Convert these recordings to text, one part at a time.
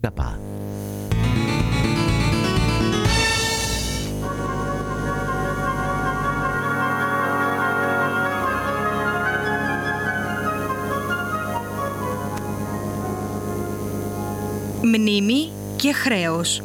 ΚΑΠΑ. Μνήμη και χρέος.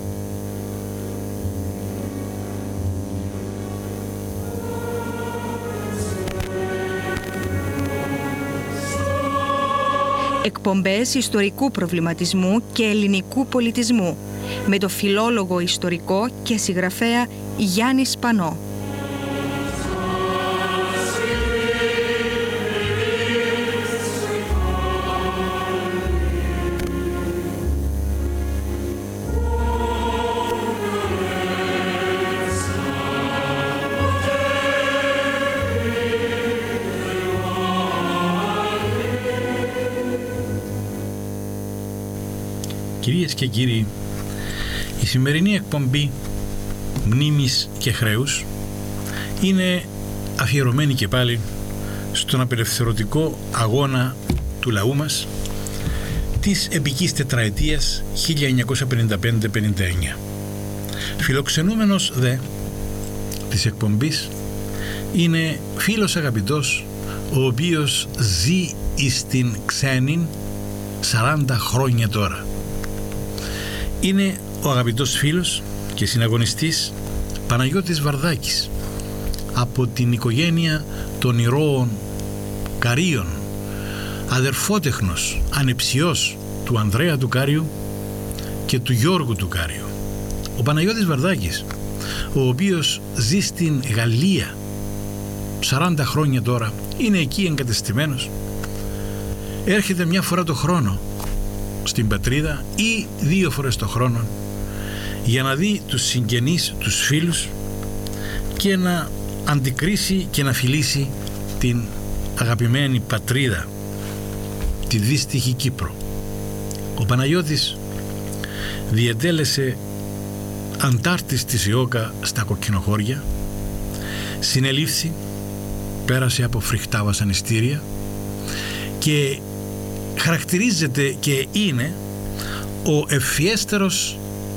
Εκπομπές ιστορικού προβληματισμού και ελληνικού πολιτισμού με το φιλόλογο ιστορικό και συγγραφέα Γιάννη Σπανό. Κυρίες και κύριοι, η σημερινή εκπομπή Μνήμης και Χρέους είναι αφιερωμένη και πάλι στον απελευθερωτικό αγώνα του λαού μας της επικής τετραετίας 1955-59. Φιλοξενούμενος δε της εκπομπής είναι φίλος αγαπητός, ο οποίος ζει στην ξένην 40 χρόνια τώρα. Είναι ο αγαπητός φίλος και συναγωνιστής Παναγιώτης Βαρδάκης, από την οικογένεια των ηρώων Καρίων, αδερφότεχνος, ανεψιός του Ανδρέα του Κάριου και του Γιώργου του Κάριου. Ο Παναγιώτης Βαρδάκης, ο οποίος ζει στην Γαλλία 40 χρόνια τώρα, είναι εκεί εγκατεστημένος, έρχεται μια φορά το χρόνο στην πατρίδα ή 2 φορές το χρόνο για να δει τους συγγενείς, τους φίλους και να αντικρίσει και να φιλήσει την αγαπημένη πατρίδα, τη δύστιχη Κύπρο. Ο Παναγιώτης διετέλεσε αντάρτης της ΕΟΚΑ στα Κοκκινοχώρια, συνελήφθη, πέρασε από φρικτά βασανιστήρια και χαρακτηρίζεται και είναι ο ευφιέστερος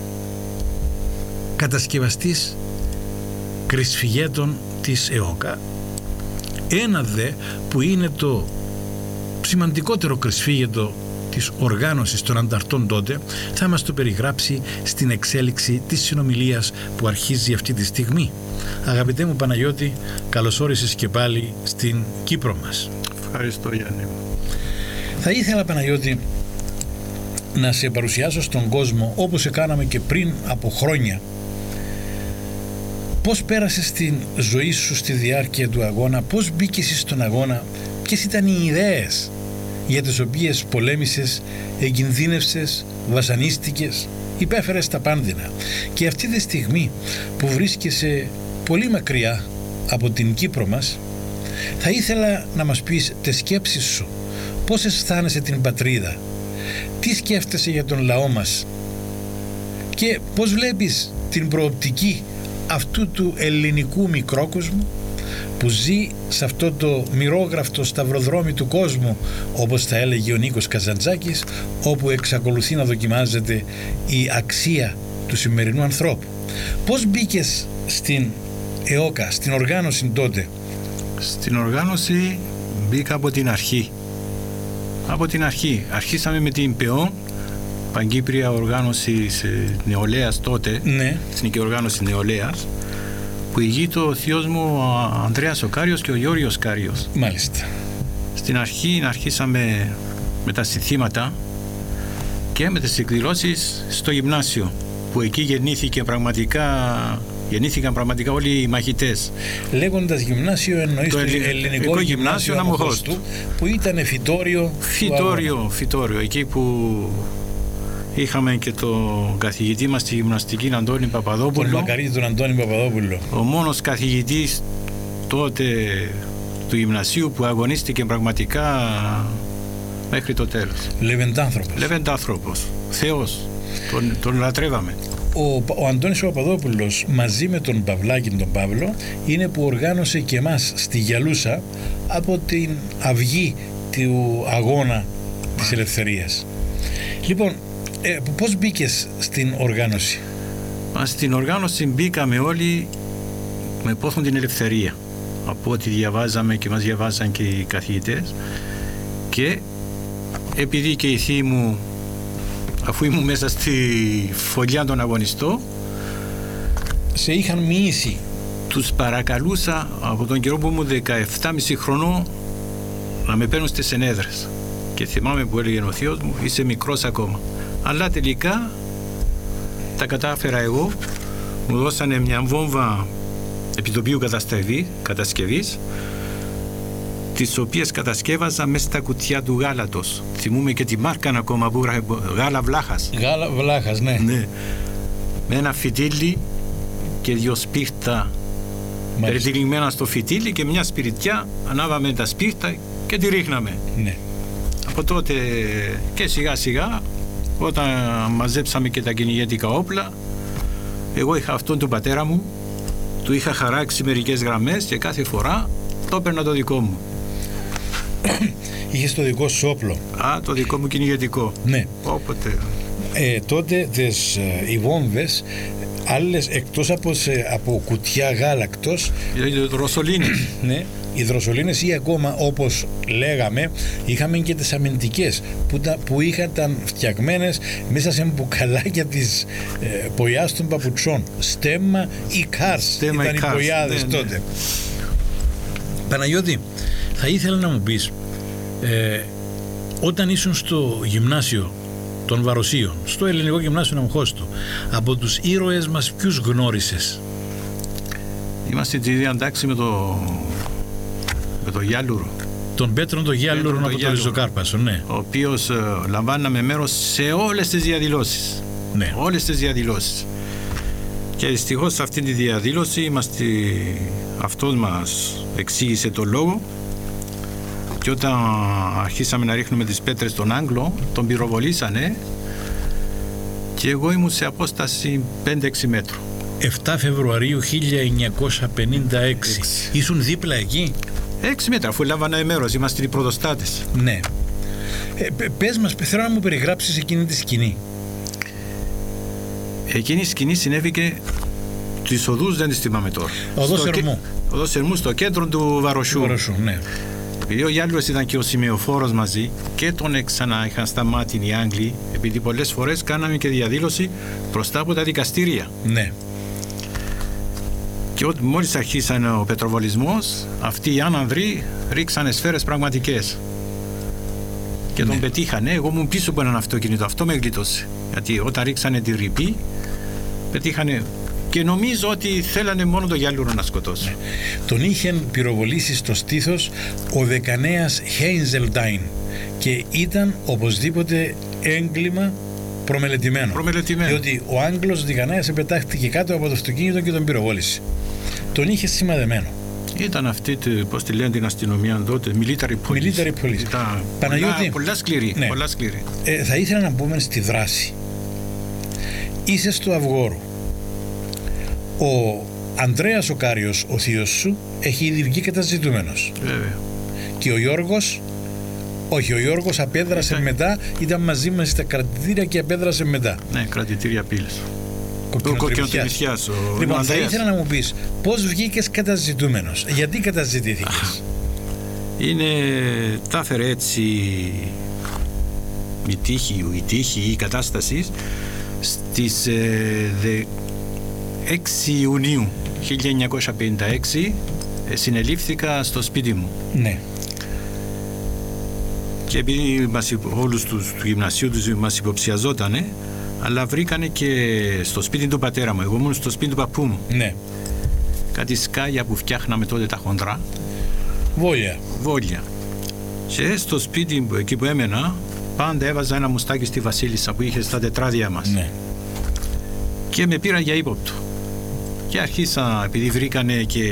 κατασκευαστής κρυσφυγέτων της ΕΟΚΑ, ένα δε που είναι το σημαντικότερο κρυσφύγετο της οργάνωσης των ανταρτών τότε, θα μας το περιγράψει στην εξέλιξη της συνομιλίας που αρχίζει αυτή τη στιγμή. Αγαπητέ μου Παναγιώτη, καλώς όρισες και πάλι στην Κύπρο μας. Ευχαριστώ Γιάννη. Θα ήθελα, Παναγιώτη, να σε παρουσιάσω στον κόσμο, όπως κάναμε και πριν από χρόνια, πώς πέρασες την ζωή σου στη διάρκεια του αγώνα, πώς μπήκες στον αγώνα, ποιες ήταν οι ιδέες για τις οποίες πολέμησες, εγκινδύνευσες, βασανίστηκες, υπέφερες τα πάνδυνα. Και αυτή τη στιγμή που βρίσκεσαι πολύ μακριά από την Κύπρο μας, θα ήθελα να μας πεις τις σκέψεις σου. Πώς αισθάνεσαι την πατρίδα, τι σκέφτεσαι για τον λαό μας και πώς βλέπεις την προοπτική αυτού του ελληνικού μικρόκοσμου που ζει σε αυτό το μοιρόγραφτο σταυροδρόμι του κόσμου, όπως θα έλεγε ο Νίκος Καζαντζάκης, όπου εξακολουθεί να δοκιμάζεται η αξία του σημερινού ανθρώπου. Πώς μπήκες στην ΕΟΚΑ, στην οργάνωση τότε? Στην οργάνωση μπήκα από την αρχή. Από την αρχή. Αρχίσαμε με την ΠΕΟ, Παγκύπρια Οργάνωση Νεολαίας τότε, ναι. Εθνική Οργάνωση Νεολαίας, που ηγείται ο θείος μου ο Ανδρέας ο Κάριος και ο Γιώργος Κάριος. Μάλιστα. Στην αρχή αρχίσαμε με τα συνθήματα και με τις εκδηλώσεις στο γυμνάσιο, που εκεί γεννήθηκαν πραγματικά όλοι οι μαχητές. Λέγοντας γυμνάσιο εννοείς το ελληνικό γυμνάσιο Αμοχώστου, που ήταν φυτόριο, εκεί που είχαμε και τον καθηγητή μας στη γυμναστική, Αντώνη Παπαδόπουλο. Τον μακαρίτη τον Αντώνη Παπαδόπουλο. Ο μόνος καθηγητής τότε του γυμνασίου που αγωνίστηκε πραγματικά μέχρι το τέλος. Λεβεντάνθρωπος. Θεός. Τον λατρεύαμε. Ο Αντώνης Παπαδόπουλος μαζί με τον Παυλάκη τον Παύλο είναι που οργάνωσε και εμάς στη Γιαλούσα από την αυγή του αγώνα της ελευθερίας. Λοιπόν, Πώς μπήκες στην οργάνωση? Στην οργάνωση μπήκαμε όλοι με πόθον την ελευθερία, από ό,τι διαβάζαμε και μας διαβάζαν και οι καθηγητές, και επειδή και οι θείοι μου, αφού ήμουν μέσα στη φωλιά των αγωνιστών, σε είχαν μοιήσει. Τους παρακαλούσα από τον καιρό που ήμουν 17,5 χρονών να με παίρνουν στις ενέδρες, και θυμάμαι που έλεγε ο θείος μου, είσαι μικρός ακόμα, αλλά τελικά τα κατάφερα εγώ. Μου δώσανε μια βόμβα επιτοπίου κατασκευής, τις οποίες κατασκεύαζα μέσα στα κουτιά του γάλατος. Θυμούμαι και τη μάρκα ακόμα που έγραφε γάλα Βλάχας. Γάλα Βλάχας, ναι. Ναι. Με ένα φυτίλι και 2 σπίρτα περιτυλιγμένα στο φυτίλι και μια σπιριτιά, ανάβαμε τα σπίρτα και τη ρίχναμε. Ναι. Από τότε και σιγά σιγά, όταν μαζέψαμε και τα κυνηγετικά όπλα, εγώ είχα αυτόν του πατέρα μου, του είχα χαράξει μερικές γραμμές και κάθε φορά το έπαιρνα το δικό μου. Είχες το δικό σου όπλο? Το δικό μου κυνηγετικό. Ναι. Όποτε. Τότε οι βόμβες, άλλες εκτός από κουτιά γάλακτος, δροσολίνες. Ναι, οι δροσολίνες, ή ακόμα όπως λέγαμε είχαμε και τις αμυντικές που ήταν φτιαγμένες μέσα σε μπουκαλάκια της ποιάς των παπουτσών. Στέμμα ή Κάρς ήταν οι ποιάδες τότε. Ναι. Παναγιώτη, θα ήθελα να μου πεις, όταν ήσουν στο γυμνάσιο των Βαροσίων, στο ελληνικό γυμνάσιο Αμχώστου, από τους ήρωες μας ποιους γνώρισες? Είμαστε την ίδια τάξη με το Γιάλουρο. Τον Πέτρον τον Γιάλουρο από το Ριζοκάρπασο, ναι. Ο οποίος λαμβάναμε μέρος σε όλες τις διαδηλώσεις. Ναι. Όλες τις διαδηλώσεις. Και δυστυχώς σε αυτή τη διαδήλωση αυτός μας εξήγησε το λόγο, και όταν αρχίσαμε να ρίχνουμε τις πέτρες στον Άγγλο, τον πυροβολήσανε και εγώ ήμουν σε απόσταση 5-6 μέτρου. 7 Φεβρουαρίου 1956. Ήσουν δίπλα εκεί? 6 μέτρα, αφού λάβανα μέρος, είμαστε οι πρωτοστάτες. Ναι. Πες μας, θέλω να μου περιγράψεις εκείνη τη σκηνή. Εκείνη η σκηνή συνέβηκε, τις οδούς δεν τις θυμάμαι τώρα. Οδός Ερμού, στο κέντρο του Βαροσιού. Ναι. Επειδή ο Γιάλουρος ήταν και ο σημειοφόρος μαζί, και τον ξανά είχαν στα μάτια οι Άγγλοι, επειδή πολλές φορές κάναμε και διαδήλωση μπροστά από τα δικαστήρια. Ναι. Και μόλις αρχίσανε ο πετροβολισμός, αυτοί οι άνανδροι ρίξανε σφαίρες πραγματικές. Και τον πετύχανε. Εγώ ήμουν πίσω από έναν αυτοκίνητο. Αυτό με γλίτωσε. Γιατί όταν ρίξανε τη ρηπή, πετύχανε. Και νομίζω ότι θέλανε μόνο το Γιάλουρο να σκοτώσει. Ναι. Τον είχε πυροβολήσει στο στήθος ο δεκανέας Χέινζελντάιν και ήταν οπωσδήποτε έγκλημα προμελετημένο. Διότι ο Άγγλος δεκανέας επετάχθηκε κάτω από το αυτοκίνητο και τον πυροβόλησε. Τον είχε σημαδεμένο. Ήταν αυτή, πώς τη λένε την αστυνομία τότε, military police. Ήταν Παναγιώτη, πολλά σκληρή. Ναι. Πολλά σκληρή. Θα ήθελα να μπούμε στη δράση. Είσαι στο Αυγόρο. Ο Ανδρέας ο Κάριος, ο θείος σου, έχει ήδη βγει καταζητούμενος. Βέβαια. Και ο Γιώργος, όχι, ο Γιώργος απέδρασε μετά, ήταν μαζί μας στα κρατητήρια και απέδρασε μετά. Ναι, κρατητήρια πύλες. Κοκκινοτριμισιάς. Λοιπόν, θα ήθελα να μου πεις, πώς βγήκες καταζητούμενος, γιατί καταζητήθηκες? Τα έφερε έτσι η τύχη ή η κατάσταση στις 6 Ιουνίου 1956 συνελήφθηκα στο σπίτι μου. Ναι. Και επειδή όλους του γυμνασίου μας υποψιαζότανε, αλλά βρήκανε και στο σπίτι του πατέρα μου. Εγώ ήμουν στο σπίτι του παππού μου. Ναι. Κάτι σκάλια που φτιάχναμε τότε τα χοντρά. Βόλια. Και στο σπίτι εκεί που έμενα, πάντα έβαζα ένα μουστάκι στη Βασίλισσα που είχε στα τετράδια μας. Ναι. Και με πήρα για ύποπτο. Και αρχίσα, επειδή βρήκανε και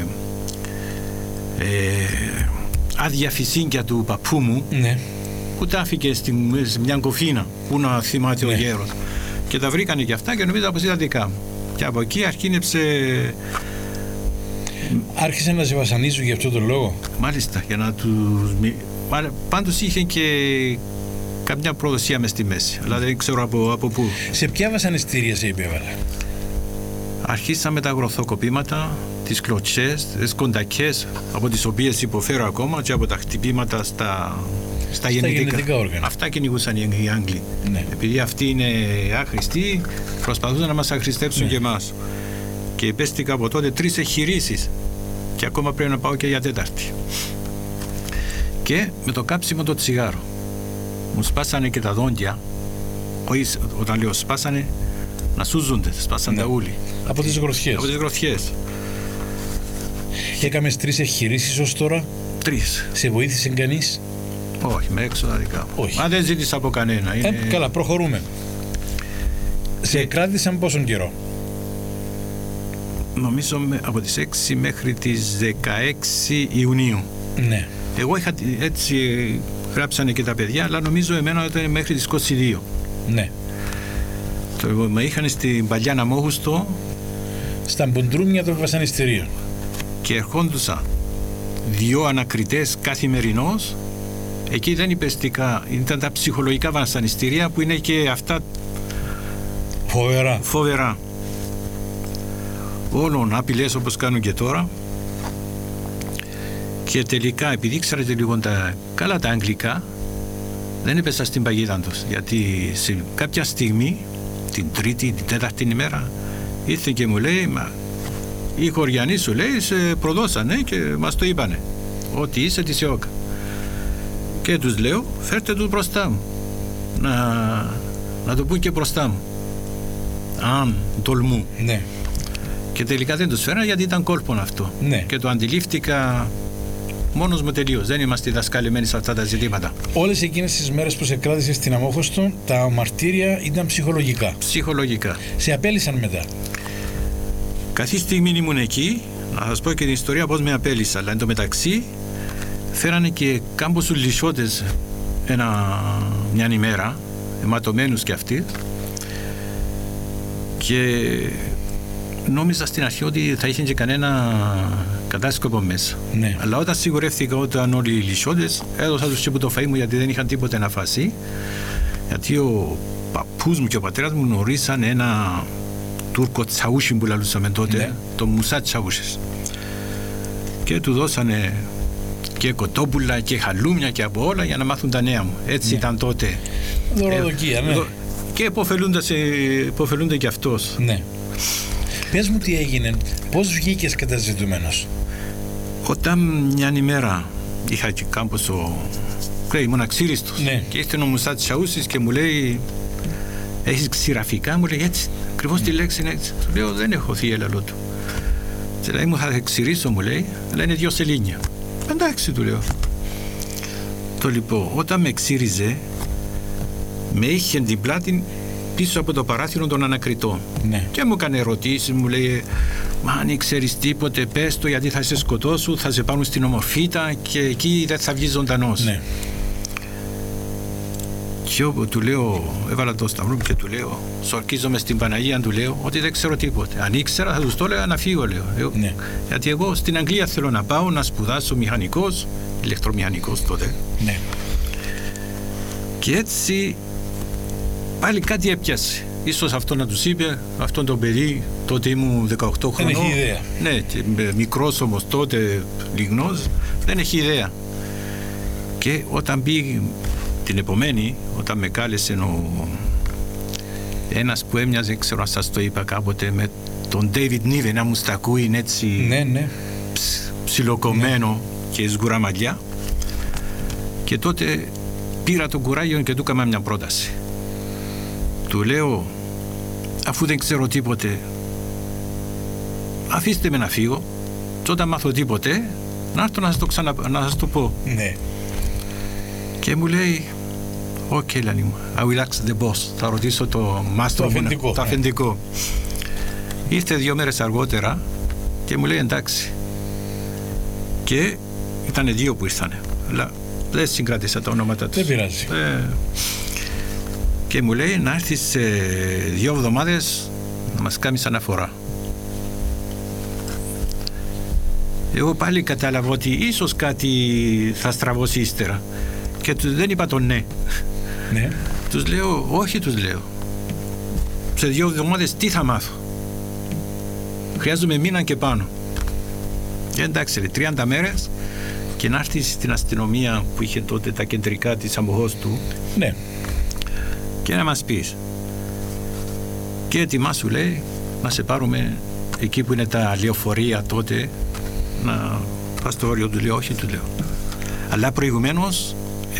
άδεια φυσίνκια του παππού μου, ναι, που τα άφηκε σε μια κοφίνα που να θυμάται ο γέρος. Και τα βρήκανε και αυτά και νομίζω πως ήταν δικά μου. Και από εκεί άρχισε να σε βασανίζουν για αυτόν τον λόγο. Μάλιστα, για να τους... Πάντως είχε και καμιά προδοσία μες στη μέση, αλλά δεν ξέρω από πού. Σε ποια βασανιστήρια σε υπέβαλε? Αρχίσαμε τα αγροθοκοπήματα, τις κλωτσές, τις κοντακές, από τις οποίες υποφέρω ακόμα, και από τα χτυπήματα στα γεννητικά όργανα. Αυτά κυνηγούσαν οι Άγγλοι. Ναι. Επειδή αυτοί είναι άχρηστοι, προσπαθούσαν να μας αχρηστεύσουν, ναι, και εμάς. Και υπέστηκα από τότε 3 εγχειρήσεις και ακόμα πρέπει να πάω και για 4η. Και με το κάψιμο το τσιγάρο μου σπάσανε και τα δόντια. Όχι, όταν λέω σπάσανε, να σούζονται, σπάσανε, ναι, τα ούλη. Από τις γροθιές. Από τις γροθιές. Έκαμες 3 εγχειρήσεις ως τώρα? 3. Σε βοήθησε κανείς? Όχι, με έξοδα δικά μου. Όχι. Μα δεν ζήτησα από κανένα. Καλά, προχωρούμε. Σε κράτησαν πόσον καιρό? Νομίζω από τις 6 μέχρι τις 16 Ιουνίου. Ναι. Εγώ είχα, έτσι γράψανε και τα παιδιά, αλλά νομίζω εμένα ήταν μέχρι τις 22. Ναι. Με είχαν στην παλιά Ναμόχουστο, στα μπουντρούμια των βασανιστήριων, και ερχόντουσαν 2 ανακριτές καθημερινώς. Εκεί δεν υπεστικά, ήταν τα ψυχολογικά βασανιστήρια που είναι και αυτά φοβερά. Όλων απειλές όπως κάνουν και τώρα. Και τελικά, επειδή ξέρετε λίγο καλά τα αγγλικά, δεν έπεσα στην παγίδα τους, γιατί σε κάποια στιγμή, την 3η, την 4η ημέρα, ήρθε και μου λέει, μα οι χωριανοί, σου λέει, σε προδώσανε και μας το είπανε, ότι είσαι της ΕΟΚΑ. Και τους λέω, φέρτε τους μπροστά μου, να το πούν και μπροστά μου, αν τολμούν. Ναι. Και τελικά δεν τους φέρα, γιατί ήταν κόλπον αυτό. Ναι. Και το αντιλήφθηκα μόνος μου τελείως. Δεν είμαστε δασκαλεμένοι σε αυτά τα ζητήματα. Όλες εκείνες τις μέρες που σε κράτησε στην Αμόχωστο, τα μαρτύρια ήταν ψυχολογικά. Ψυχολογικά. Σε απέλυσαν μετά? Καθή στιγμή ήμουν εκεί, να σας πω και την ιστορία πώς με απέλυσα. Αλλά εν τω μεταξύ φέρανε και κάμποσους λυσσότες μια ημέρα, αιματωμένους κι αυτοί. Και νόμιζα στην αρχή ότι θα είχε και κανένα κατάσκοπο μέσα. Ναι. Αλλά όταν σιγουρεύτηκα όταν όλοι οι λυσσότες, έδωσα τους και που το φαΐ μου, γιατί δεν είχαν τίποτε να φάσει. Γιατί ο παππούς μου και ο πατέρας μου γνωρίσαν ένα Τούρκο τσαούσι που λαλούσαμε τότε, ναι, το Μουσά Τσαούσις. Και του δώσανε και κοτόπουλα και χαλούμια και από όλα για να μάθουν τα νέα μου. Έτσι, ναι, ήταν τότε. Δωροδοκία, ναι. Και υποφελούνται και αυτός. Ναι. Πες μου τι έγινε, πώς βγήκες καταζητουμένος? Όταν μια ημέρα είχα και κάμποσο, ήμουν αξίριστος, ναι, και ήρθε ο Μουσά Τσαούσις και μου λέει, έχεις ξηραφικά? Μου λέει, έτσι, ακριβώς τη λέξη είναι έτσι. Του λέω, δεν έχω θεία, λαλό του. Και λέει, μου θα ξηρίσω, μου λέει, αλλά είναι 2 σελήνια. Εντάξει, του λέω. Το λοιπόν, όταν με ξύριζε, με είχε την πλάτη πίσω από το παράθυρο των ανακριτών. Ναι. Και μου έκανε ερωτήσεις, μου λέει, μα αν ξέρεις τίποτε, πες το, γιατί θα σε σκοτώσουν, θα σε πάρουν στην Ομορφίτα και εκεί δεν θα βγεις ζωντανός. Ναι. Και όπου του λέω, έβαλα το σταυρό μου και του λέω, σορκίζομαι στην Παναγία, του λέω, ότι δεν ξέρω τίποτε. Αν ήξερα θα τους το έλεγα να φύγω, λέω. Ναι. Γιατί εγώ στην Αγγλία θέλω να πάω να σπουδάσω μηχανικός, ηλεκτρομηχανικός τότε. Ναι. Και έτσι πάλι κάτι έπιασε. Ίσως αυτό να τους είπε, αυτόν τον παιδί, τότε ήμουν 18 χρονών. Δεν έχει ιδέα. Ναι, μικρός όμως τότε, λιγνός, δεν έχει ιδέα. Και όταν πήγε την επομένη, όταν με κάλεσε ένας που έμοιαζε, ξέρω αν σας το είπα κάποτε, με τον David Niven, ένα μουστακούι, είναι έτσι, ναι, ναι, ψιλοκομμένο, ναι, και σγουραμαλιά. Και τότε πήρα τον κουράγιο και του έκανα μια πρόταση. Του λέω, αφού δεν ξέρω τίποτε, αφήστε με να φύγω και όταν μάθω τίποτε να έρθω να σας το πω. Ναι. Και μου λέει, ok, λένε μου, I will ask the boss. Θα ρωτήσω το μάστρο μου, το αφεντικό. Ήρθε 2 μέρες αργότερα και μου λέει εντάξει. Και ήταν 2 που ήρθανε, αλλά δεν συγκράτησα τα ονόματα τους. Δεν πειράζει. Και μου λέει να έρθεις σε 2 εβδομάδες να μας κάνεις αναφορά. Εγώ πάλι κατάλαβα ότι ίσως κάτι θα στραβώσει ύστερα και δεν είπα το ναι. Ναι. Τους λέω, όχι, τους λέω. Σε 2 εβδομάδες τι θα μάθω? Χρειάζομαι μήνα και πάνω. Εντάξει, 30 μέρες και να έρθει στην αστυνομία που είχε τότε τα κεντρικά της Αμοχώστου. Ναι. Και να μας πεις. Και ετοιμάσου, λέει, να σε πάρουμε εκεί που είναι τα λεωφορεία τότε, να πας στο όριο. Του λέω, όχι, του λέω. Αλλά προηγουμένως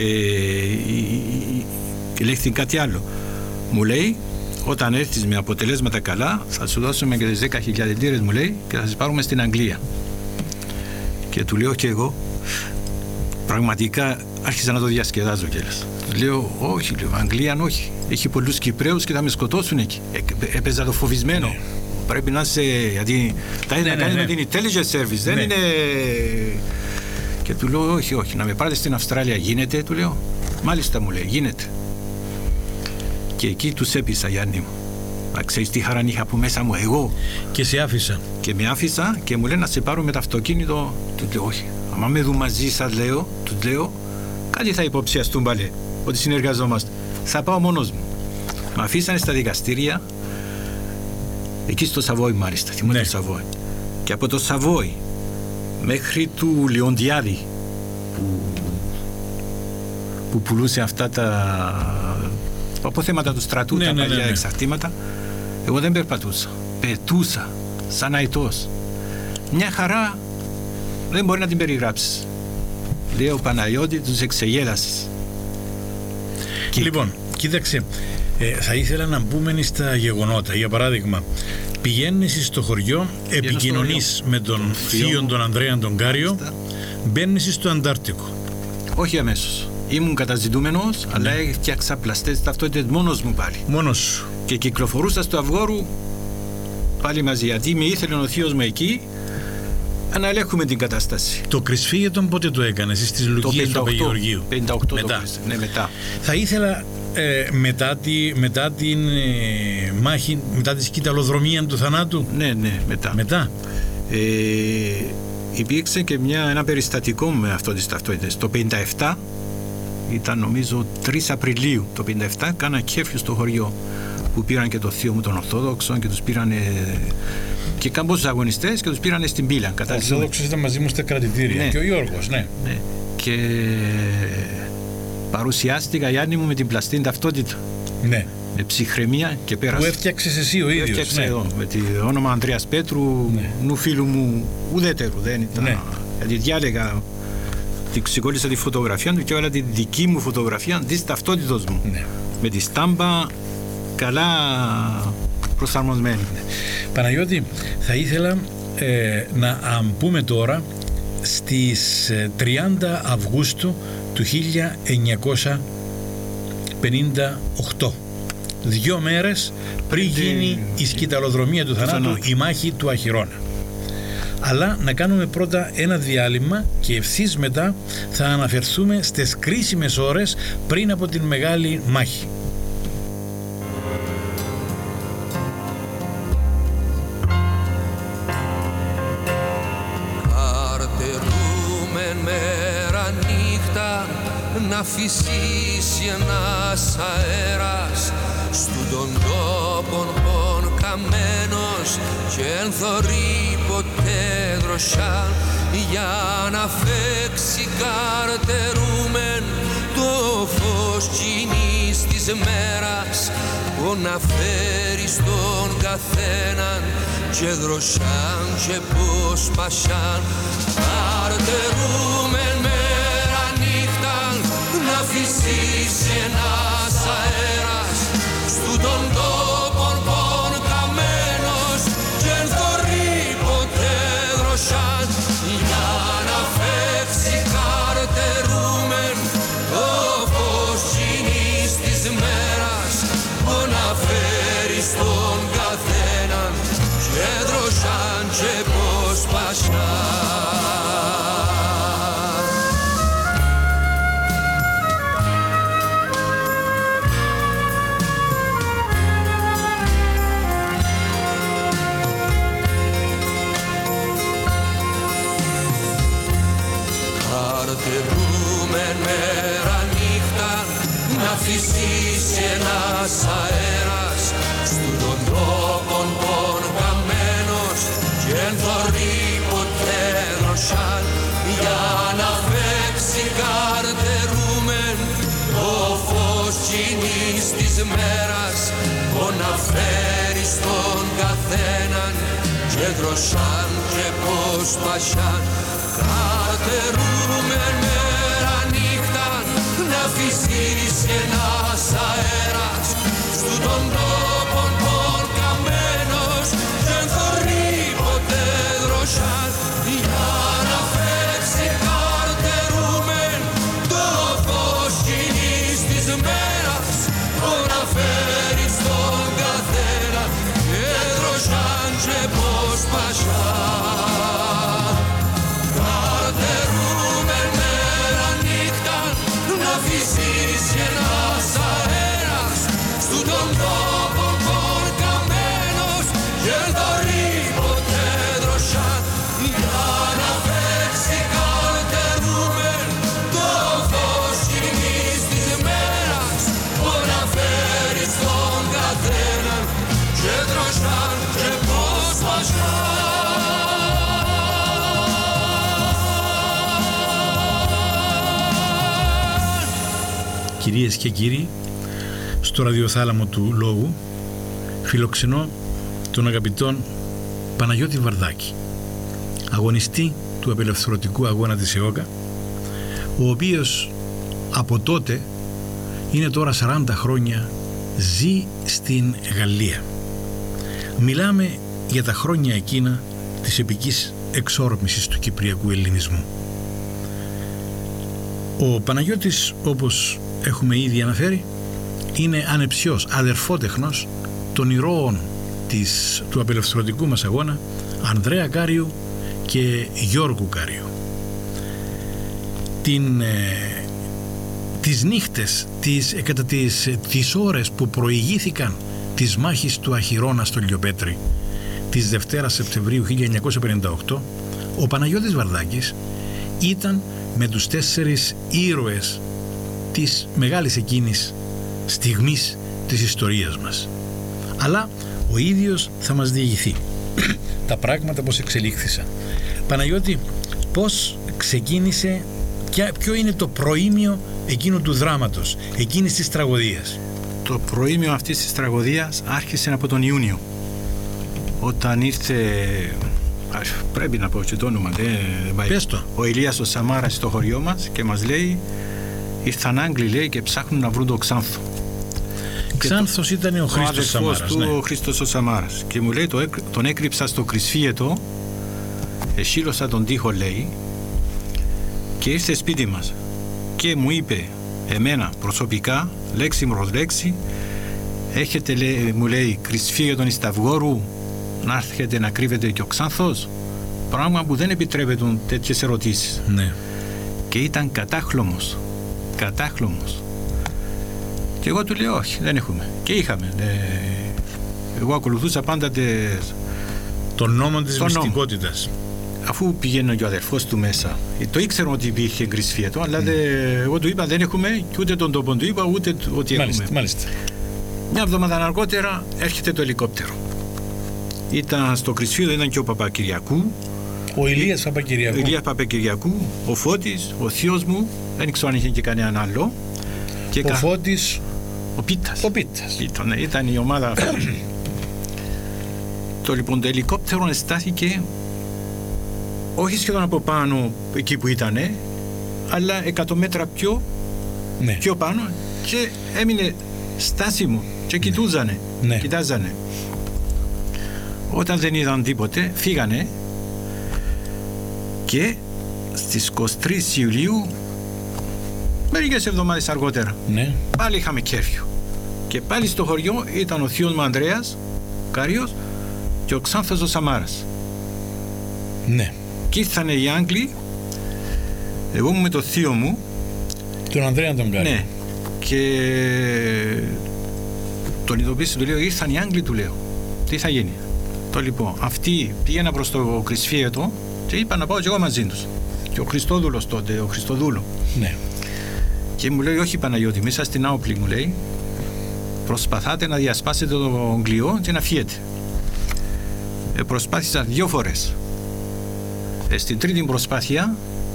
ελέγχθη κάτι άλλο. Μου λέει, όταν έρθεις με αποτελέσματα καλά, θα σου δώσουμε και τις 10.000 λίρες, μου λέει, και θα σε πάρουμε στην Αγγλία. Και του λέω και εγώ, πραγματικά άρχισα να το διασκεδάζω κιόλας. Του λέω, όχι, λέω, Αγγλία όχι. Έχει πολλούς Κυπραίους και θα με σκοτώσουν εκεί. Έπαιζα το φοβισμένο. Ναι. Πρέπει να είσαι, γιατί τα έχει να κάνει με την intelligence service, δεν είναι. Και του λέω, όχι, όχι, να με πάρετε στην Αυστραλία, γίνεται, του λέω. Μάλιστα, μου λέει, γίνεται. Και εκεί τους έπεισα, Γιάννη μου. Να ξέρεις τι χαρά είχα από μέσα μου εγώ. Και σε άφησα. Και με άφησα και μου λέει να σε πάρω με το αυτοκίνητο. Του λέω, όχι. Άμα με δουν μαζί σας, λέω, του λέω, κάτι θα υποψιαστούν πάλι, ότι συνεργαζόμαστε. Θα πάω μόνος μου. Με αφήσανε στα δικαστήρια, εκεί στο Σαβόι μάλιστα, θυμάμαι, το Σαβόι. Και από το Σαβόι μέχρι του Λεοντιάδη, που πουλούσε αυτά τα αποθέματα του στρατού, τα παλιά εξαρτήματα, εγώ δεν περπατούσα. Πετούσα, σαν αητός. Μια χαρά δεν μπορεί να την περιγράψεις. Λέει ο Παναγιώτη, τους εξεγέλασες. Λοιπόν, κοίταξε, θα ήθελα να μπούμε στα γεγονότα. Για παράδειγμα, πηγαίνεις στο χωριό, επικοινωνείς με τον θείο τον Ανδρέα τον Κάριο, μπαίνεις στο Αντάρτικο. Όχι αμέσως. Ήμουν καταζητούμενος, αλλά έφτιαξα πλαστές ταυτότητες μόνος μου πάλι. Μόνος σου. Και κυκλοφορούσα στο Αυγόρου πάλι μαζί, γιατί με ήθελε ο θείος μου εκεί να ελέγχουμε την κατάσταση. Το κρυσφύγετον πότε το έκανες, στις Λουκίες του Παγιοργίου? 58 μετά. Ναι, μετά. Θα ήθελα μετά την μάχη, μετά τη σκηταλοδρομία του θανάτου. Ναι, μετά. Υπήρξε και ένα περιστατικό με αυτό τις ταυτότητες. Το 57 ήταν, νομίζω, 3 Απριλίου το 57, κάνα κέφιο στο χωριό που πήραν και το θείο μου τον Ορθόδοξο και τους πήραν και κάμποσους αγωνιστές και τους πήραν στην πύλα. Ο Ορθόδοξος ήταν μαζί μου στα κρατητήρια, ναι. Και ο Γιώργος, ναι. Και παρουσιάστηκα, Γιάννη μου, με την πλαστή ταυτότητα. Ναι. Με ψυχραιμία και πέρασα. Που έφτιαξες εσύ ο ίδιος. Έφτιαξα εδώ, με το όνομα Ανδρέας Πέτρου, νου φίλου μου ουδέτερου, δεν ήταν. Ναι. Γιατί διάλεγα, ξεκόλλησα τη φωτογραφία του και έβαλα τη δική μου φωτογραφία της ταυτότητος μου. Ναι. Με τη στάμπα καλά προσαρμοσμένη. Παναγιώτη, θα ήθελα να πούμε τώρα στις 30 Αυγούστου του 1958, 2 μέρες πριν γίνει η σκηταλοδρομία του θανάτου, η μάχη του Αχυρώνα. Αλλά να κάνουμε πρώτα ένα διάλειμμα και ευθύς μετά θα αναφερθούμε στις κρίσιμες ώρες πριν από την μεγάλη μάχη. Καρτερούμε μέρα νύχτα να φυσήσει ένας αέρας στου των τόπων πον καμένος και εν θωρεί ποτέ δροσιά για να φέξει καρτερούμεν το φως κοινής της μέρας που να φέρει στον καθέναν και δροσιάν και πως πασιάν. Καρτερούμεν μέρα νύχτα να φυσήσει ένας αέρας στου των τόπων πον καμένος και εν θωρεί ποτέ δροσιάν για να φεύξει καρτερούμεν το φως κοινής της μέρας που να φέρει στον καθέναν και δροσιάν και πως πασιάν. Καρτερούμεν μέρα νύχτα να φυσήσει ένας αέρας στου των τόπων των καμένος και εν θωρεί ποτέ δροσάν για να φέξει καρτερούμεν το φως κοινής της μέρας που να φέρει στον καθέναν και δροσάν και πως πασιάν καρτερούμεν μέρα νύχταν να φυσήσει ένας αέρας στου των τόπων των καμένος και εν θωρεί ποτέ δροσάν για να φέξει καρτερούμεν το φως κοινής της μέρας που να φέρει στον καθένα και δροσάν και πως πασάν καρτερούμεν μέρα νύχταν να φυσήσει ένας αέρας στου των τόπων των καμένος και εν θωρεί ποτέ δροσάν για να φέξει καρτερούμεν το φως κοινής της μέρας που να φέρει στον καθέναν και δροσάν και πως πασάν. Κυρίες και κύριοι, στο ραδιοθάλαμο του Λόγου φιλοξενώ τον αγαπητόν Παναγιώτη Βαρδάκη, αγωνιστή του απελευθερωτικού αγώνα της ΕΟΚΑ, ο οποίος από τότε, είναι τώρα 40 χρόνια, ζει στην Γαλλία. Μιλάμε για τα χρόνια εκείνα της επικής εξόρμησης του κυπριακού ελληνισμού. Ο Παναγιώτης, όπως έχουμε ήδη αναφέρει, είναι ανεψιός αδερφότεχνος των ηρώων του απελευθερωτικού μας αγώνα Ανδρέα Κάριου και Γιώργου Κάριου. Τις νύχτες, κατά τις ώρες που προηγήθηκαν της μάχης του Αχυρώνα στο Λιοπέτρι της Δευτέρας Σεπτεμβρίου 1958, ο Παναγιώτης Βαρδάκης ήταν με τους 4 ήρωες της μεγάλης εκείνης στιγμής της ιστορίας μας. Αλλά ο ίδιος θα μας διηγηθεί τα πράγματα πώς εξελίχθησαν. Παναγιώτη, πώς ξεκίνησε, ποιο είναι το προήμιο εκείνου του δράματος, εκείνης της τραγωδίας? Το προήμιο αυτής της τραγωδίας άρχισε από τον Ιούνιο, όταν ήρθε, πρέπει να πω και το όνομα, ο Ηλίας ο Σαμάρας στο χωριό μας και μας λέει, ήρθαν Άγγλοι, λέει, και ψάχνουν να βρουν το Ξάνθο. Ξάνθος ήταν ο Χρήστος Σαμάρας. Ο Χρήστος ο Σαμάρας. Και μου λέει, τον έκρυψα στο Κρυσφύετο, εσύλωσα τον τοίχο, λέει, και ήρθε σπίτι μας και μου είπε εμένα προσωπικά, λέξη προς λέξη, έχετε, λέει, μου λέει, Κρυσφύετον εις Ταυγόρου, να έρχεται να κρύβεται και ο Ξάνθος, πράγμα που δεν επιτρέπεται τέτοιες ερωτήσεις. Ναι. Και ήταν κατάχλωμος. Και εγώ του λέω όχι, δεν έχουμε. Και είχαμε. Εγώ ακολουθούσα πάντα τον νόμο της μυστικότητας. Αφού πήγαινε και ο αδερφός του μέσα, το ήξερα ότι υπήρχε Κρυσφύετο, αλλά εγώ του είπα δεν έχουμε, και ούτε τον τόπο του είπα, ούτε ότι έχουμε. Μάλιστα. Μια εβδομάδα αργότερα έρχεται το ελικόπτερο. Ήταν στο Κρυσφύετο, ήταν και ο Παπακυριακού. Ο Ηλίας Παπακυριακού. Ο Ηλίας Παπακυριακού, ο Φώτης, ο θείος μου, δεν ξέρω αν είχε και κανέναν άλλο. Και ο Φώτης. Ο Πίτας. Ήταν η ομάδα αυτή. Το λοιπόν το ελικόπτερο στάθηκε όχι σχεδόν από πάνω εκεί που ήτανε, αλλά 100 μέτρα πιο πάνω, και έμεινε στάσιμο και κοιτάζανε. Όταν δεν είδαν τίποτε, φύγανε, και στις 23 Ιουλίου, μερικές εβδομάδες αργότερα, πάλι είχαμε κέρφιο. Και πάλι στο χωριό ήταν ο θείος μου Ανδρέας Κάριος και ο Ξάνθος ο Σαμάρας. Ναι. Και ήρθανε οι Άγγλοι, εγώ μου με το θείο μου, τον Ανδρέα τον Κάριο. Ναι. Και τον ειδοποίησε, του λέω, ήρθαν οι Άγγλοι, του λέω, τι θα γίνει? Το λοιπόν, αυτοί πήγαινα προς το Κρυσφύετο και είπα να πάω και εγώ μαζί τους. Και ο Χριστόδουλος τότε, ο Χριστοδούλου. Ναι. Και μου λέει, όχι Παναγιώτη, μέσα στην Άοπλη, μου λέει, προσπαθάτε να διασπάσετε τον κλειό και να φύγετε. Προσπάθησα 2 φορές. Στην τρίτη προσπάθεια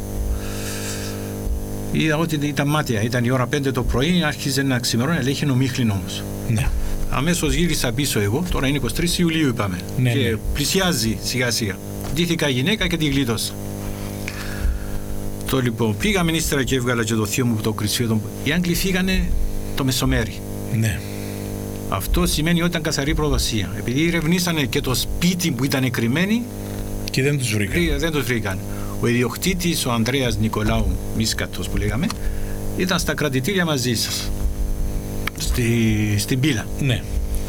είδα ότι ήταν μάτια. Ήταν η ώρα 5 το πρωί, άρχιζε να ξημερώνει, αλλά είχε ομίχλην όμως. Ναι. Αμέσως γύρισα πίσω εγώ, τώρα είναι 23 Ιουλίου είπαμε, ναι, και ναι, πλησιάζει σιγά σιγά. Ντύθηκα γυναίκα και τη γλίτωσα. Το λοιπόν, πήγαμε ύστερα και έβγαλα και το θείο μου το κρυσφείο. Οι Άγγλοι φύγανε το μεσομέρι. Ναι. Αυτό σημαίνει ότι ήταν καθαρή προδοσία. Επειδή ερευνήσανε και το σπίτι που ήταν κρυμμένοι και δεν τους βρήκαν. Ο ιδιοκτήτης, ο Ανδρέας Νικολάου Μίσκατος που λέγαμε, ήταν στα κρατητήρια μαζί σας. Στην Πύλα. Ναι.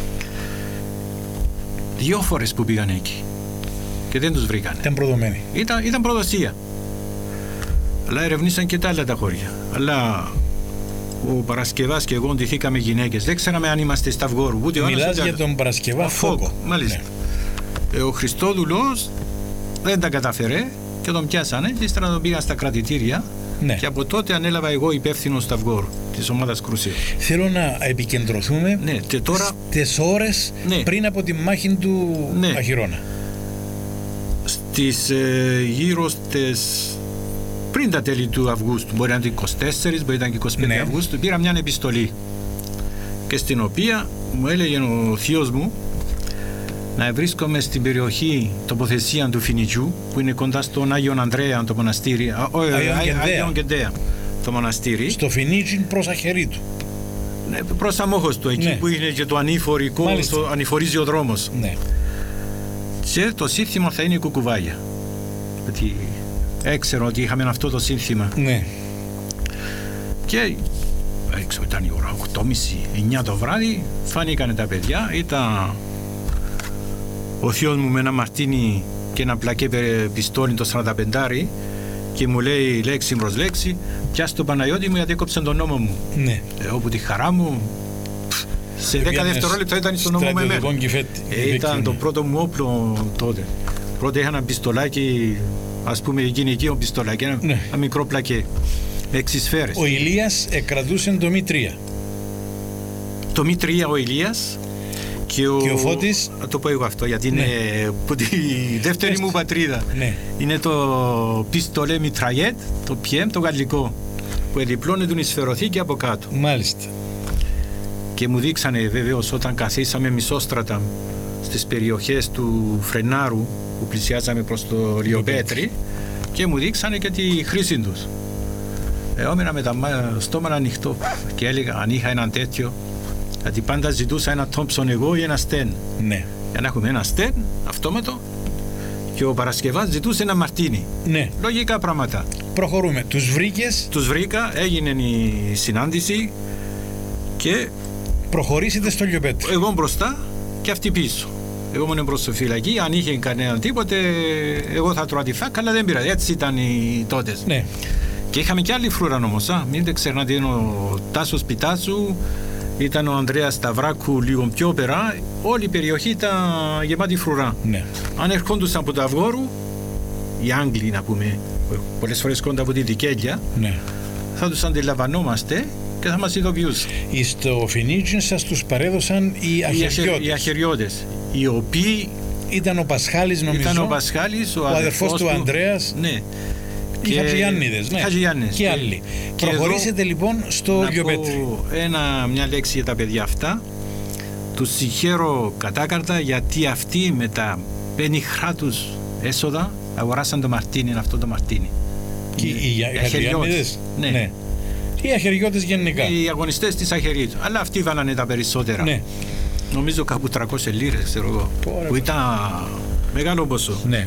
2 φορές που πήγαν εκεί και δεν τους βρήκαν. Ήταν προδομένοι. Ήταν προδοσία. Αλλά ερευνήσαν και τα άλλα τα χώρια. Αλλά ο Παρασκευάς και εγώ ντυθήκαμε γυναίκες. Δεν ξέραμε αν είμαστε Σταυγόρου. Μιλάς για τον Παρασκευά Φόκο. Μάλιστα. Ναι. Ο Χριστόδουλος δεν τα καταφέρε και τον πιάσανε και ύστερα τον πήγαν στα κρατητήρια. Ναι. Και από τότε ανέλαβα εγώ υπεύθυνος Σταυγόρου της ομάδας Κρουσίου. Θέλω να επικεντρωθούμε, ναι, και τώρα στις ώρες, ναι, πριν από τη μάχη του, ναι, Αχυρώνα. Γύρω στις πριν τα τέλη του Αυγούστου, μπορεί να είναι 24, μπορεί να είναι 25, ναι, Αυγούστου, πήρα μια επιστολή και στην οποία μου έλεγε ο θείος μου να βρίσκομαι στην περιοχή τοποθεσία του Φινιτζού, που είναι κοντά στον Άγιον Ανδρέα το μοναστήρι, Άγιον Κεντέα το μοναστήρι. Στο Φινίτζι προς Αχερίτου. Ναι, προς αμόχωστο του, εκεί, ναι, που είναι και το ανηφορικό, το ανηφορίζει ο δρόμος. Ναι. Και το σύνθημα θα είναι η Κουκουβάγια. Γιατί έξερα ότι είχαμε αυτό το σύνθημα. Ναι. Και ήταν η ώρα 8:30, 9 το βράδυ, φάνηκαν τα παιδιά, ήταν ο θείος μου με ένα μαρτίνι και ένα πλακέ πιστόλι το 45 και μου λέει λέξη προς λέξη, πιάσε τον Παναγιώτη μου γιατί έκοψε τον νόμο μου. Ναι. Όπου τη χαρά μου σε 10 δευτερόλεπτα ήταν στον νόμο με εμένα. Ήταν το πρώτο μου όπλο τότε. Πρώτα είχα ένα πιστολάκι, ας πούμε γυναικείο πιστολάκι, ένα, ναι, ένα μικρό πλακέ, 6 σφαίρες. Ο Ηλίας κρατούσε το Μη-3. Το Μη-3 ο Ηλίας. Και ο Φώτης. Θα το πω εγώ αυτό, γιατί, ναι, είναι που τη δεύτερη μου πατρίδα. Ναι. Είναι το πιστολέ Μιτραγέτ, το PM, το γαλλικό, που εδιπλώνει την σφαιροθήκη από κάτω. Μάλιστα. Και μου δείξανε βεβαίως όταν καθίσαμε μισόστρατα στις περιοχές του Φρενάρου που πλησιάζαμε προς το Λιοπέτρι και μου δείξανε και τη χρήση τους. Έμεινα με το στόμα ανοιχτό και έλεγα αν είχα έναν τέτοιο. Γιατί πάντα ζητούσα ένα Τόμψον εγώ ή ένα Στεν. Ναι. Για να έχουμε ένα Στεν αυτόματο και ο Παρασκευάς ζητούσε ένα Μαρτίνι. Ναι. Λογικά πράγματα. Προχωρούμε. Τους βρήκες. Τους βρήκα, έγινε η συνάντηση και προχωρήσετε στο Λιοπέτρι. Εγώ μπροστά και αυτή πίσω. Εγώ ήμουν μπροστά στο φυλακή, αν είχε κανέναν τίποτε, εγώ θα τρώω τη φάκα, αλλά δεν πειράζει. Έτσι ήταν οι τότες. Ναι. Και είχαμε και άλλη φρούρα όμως. Μην δεν ξεχνάτε, είναι ο Τάσος Πιτάσου. Ήταν ο Ανδρέας Σταυράκου λίγο πιο πέρα, όλη η περιοχή ήταν γεμάτη φρουρά. Ναι. Αν ερχόντουσαν από το Αυγόρου, οι Άγγλοι να πούμε, πολλές φορές κόντα από τη Δικέλια, ναι, θα τους αντιλαμβανόμαστε και θα μας ειδοποιούσαν. Στο Φινίτζιν σας τους παρέδωσαν οι Αχαιριώτες, οι οποίοι ήταν ο Πασχάλης, νομίζω. Ήταν ο Πασχάλης, ο αδερφός του Ανδρέας. Ναι. Οι Χατζηγιάννηδες, ναι. Και άλλοι. Και προχωρήσετε εδώ, λοιπόν στο Λιοπέτρι. Μια λέξη για τα παιδιά αυτά. Τους συγχαίρω κατάκαρτα γιατί αυτοί με τα πενιχρά τους έσοδα αγοράσαν το Μαρτίνι, αυτό το Μαρτίνι. Και οι Χατζηγιάννηδες. Ναι. Ναι. Οι Αχαιριώτες γενικά. Οι αγωνιστές της Αχαιρίτου. Αλλά αυτοί βάλανε τα περισσότερα. Ναι. Νομίζω κάπου 300 λίρες, ξέρω εγώ. Που ήταν μεγάλο ποσό. Ναι.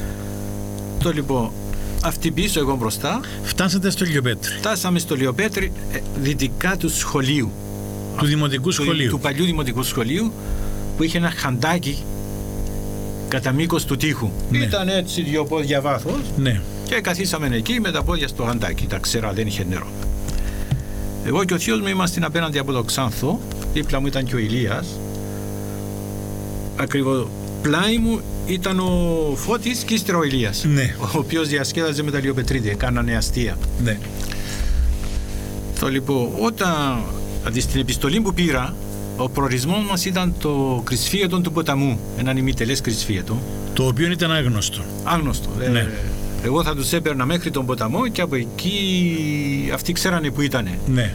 Το λοιπόν. Αυτή πίσω, εγώ μπροστά. Φτάσατε στο Λιοπέτρι. Φτάσαμε στο Λιοπέτρι, δυτικά του σχολείου. Του δημοτικού σχολείου. Του παλιού δημοτικού σχολείου, που είχε ένα χαντάκι κατά μήκος του τοίχου. Ναι. Ήταν έτσι 2 πόδια βάθος. Ναι. Και καθίσαμε εκεί με τα πόδια στο χαντάκι. Τα ξέρα, δεν είχε νερό. Εγώ και ο θείος μου ήμασταν απέναντι από το Ξάνθο. Δίπλα μου ήταν και ο Ηλίας. Ακριβώς πλάι μου ήταν ο Φώτης και ύστερα ο Ηλίας, ναι, ο οποίος διασκέδαζε με τα Λιοπετρίδια, κάνανε αστεία. Ναι. Το λοιπόν, όταν στην επιστολή που πήρα, ο προορισμός μας ήταν το κρυσφύγετο του ποταμού, έναν ημιτελές κρυσφύγετο. Το οποίο ήταν άγνωστο. Άγνωστο. Ναι. Εγώ θα τους έπαιρνα μέχρι τον ποταμό και από εκεί αυτοί ξέρανε που ήτανε. Ναι.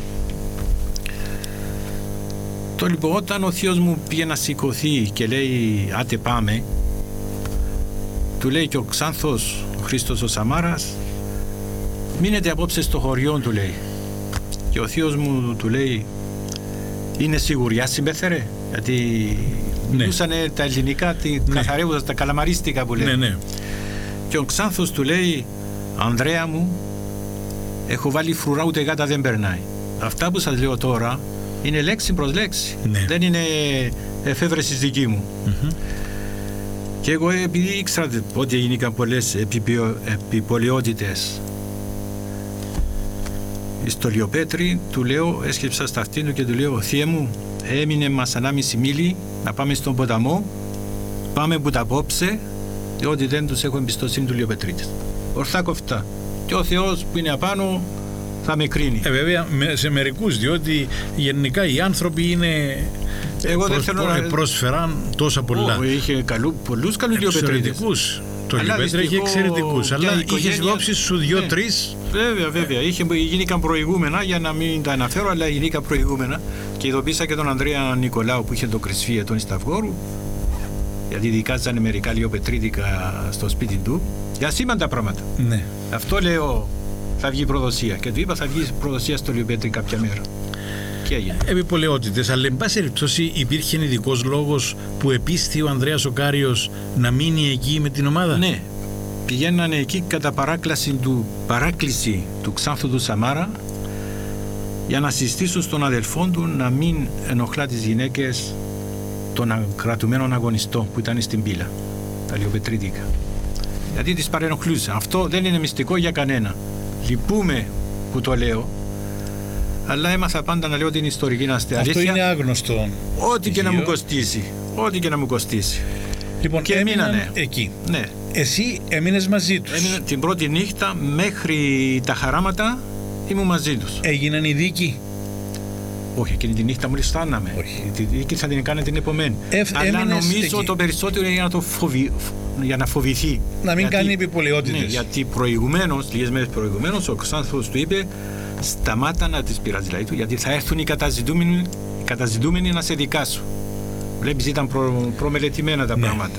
Το λοιπόν, όταν ο θείος μου πήγε να σηκωθεί και λέει άτε πάμε, του λέει και ο Ξάνθος, ο Χρήστος ο Σαμάρας, μείνετε απόψε στο χωριό, του λέει. Και ο θείος μου του λέει, είναι σιγουριά συμπέθερε? Γιατί μιλούσανε τα ελληνικά, καθαρεύοντας τα καλαμαρίστικα που λέει. Ναι, ναι. Και ο Ξάνθος του λέει, Ανδρέα μου, έχω βάλει φρουρά, ούτε γάτα δεν περνάει. Αυτά που σας λέω τώρα είναι λέξη προς λέξη. Ναι. Δεν είναι εφεύρεση δική μου. Και εγώ, επειδή ήξερα ότι γίνηκαν πολλές επιπολαιότητες στο Λιοπέτρι, του λέω, έσκυψα στα αυτήν του και του λέω, Θείε μου, έμεινε μας 1,5 μίλι να πάμε στον ποταμό, πάμε που τα απόψε, διότι δεν τους έχω εμπιστοσύνη του Λιοπετρίτες. Ορθά κοφτά. Και ο Θεός που είναι απάνω θα με κρίνει. Βέβαια σε μερικούς, διότι γενικά οι άνθρωποι είναι... Εγώ δεν θέλω να... προσφεράν τόσα πολλά. Είχε πολλούς καλούς Λιοπετρίτες. Το Λιοπέτρι είχε εξαιρετικούς, αλλά είχες υπόψη σου 2-3. Βέβαια. Γίνηκαν προηγούμενα, για να μην τα αναφέρω, αλλά γίνηκαν προηγούμενα. Και ειδοποίησα και τον Ανδρέα Νικολάου που είχε το κρυσφύγετο στη Σταυγόρου, γιατί δικάζανε μερικά Λιοπετρίτικα στο σπίτι του. Για σήμαντα πράγματα. Ναι. Αυτό λέω, θα βγει προδοσία. Και του είπα, θα βγει προδοσία στο Λιοπέτρι κάποια μέρα. Και έγινε. Επιπολαιότητες, αλλά εν πάση περιπτώσει υπήρχε ειδικός λόγος που επίστη ο Ανδρέας ο Κάριος να μείνει εκεί με την ομάδα. Ναι. Πηγαίνανε εκεί κατά παράκληση του Ξάνθου του Σαμάρα για να συστήσουν στον αδελφό του να μην ενοχλά τις γυναίκες των κρατουμένων αγωνιστών που ήταν στην πύλα, τα Λιοπετρίτικα. Γιατί τις παρενοχλούσε. Αυτό δεν είναι μυστικό για κανένα. Λυπούμε που το λέω, αλλά έμαθα πάντα να λέω την ιστορική αλήθεια. Αυτό είναι άγνωστο. Ό,τι και να μου κοστίσει. Ό,τι και να μου κοστίσει. Λοιπόν, και έμεινανε εκεί. Ναι. Εσύ έμεινες μαζί τους. Έμεινα την πρώτη νύχτα μέχρι τα χαράματα, ήμουν μαζί τους. Έγιναν οι δίκοι? Όχι, εκείνη τη νύχτα μόλις φτάναμε. Όχι. Τη δίκη θα την κάνετε την επομένη. Αλλά νομίζω εκεί. Το περισσότερο είναι για να φοβηθεί. Να μην κάνει επιπολαιότητες. Ναι, γιατί προηγουμένως, λίγες μέρες προηγουμένως, ο Ξάνθος του είπε, σταμάτα να τις πειράζει, δηλαδή του, γιατί θα έρθουν οι καταζητούμενοι να σε δικάσουν. Βλέπεις, ήταν προμελετημένα τα πράγματα.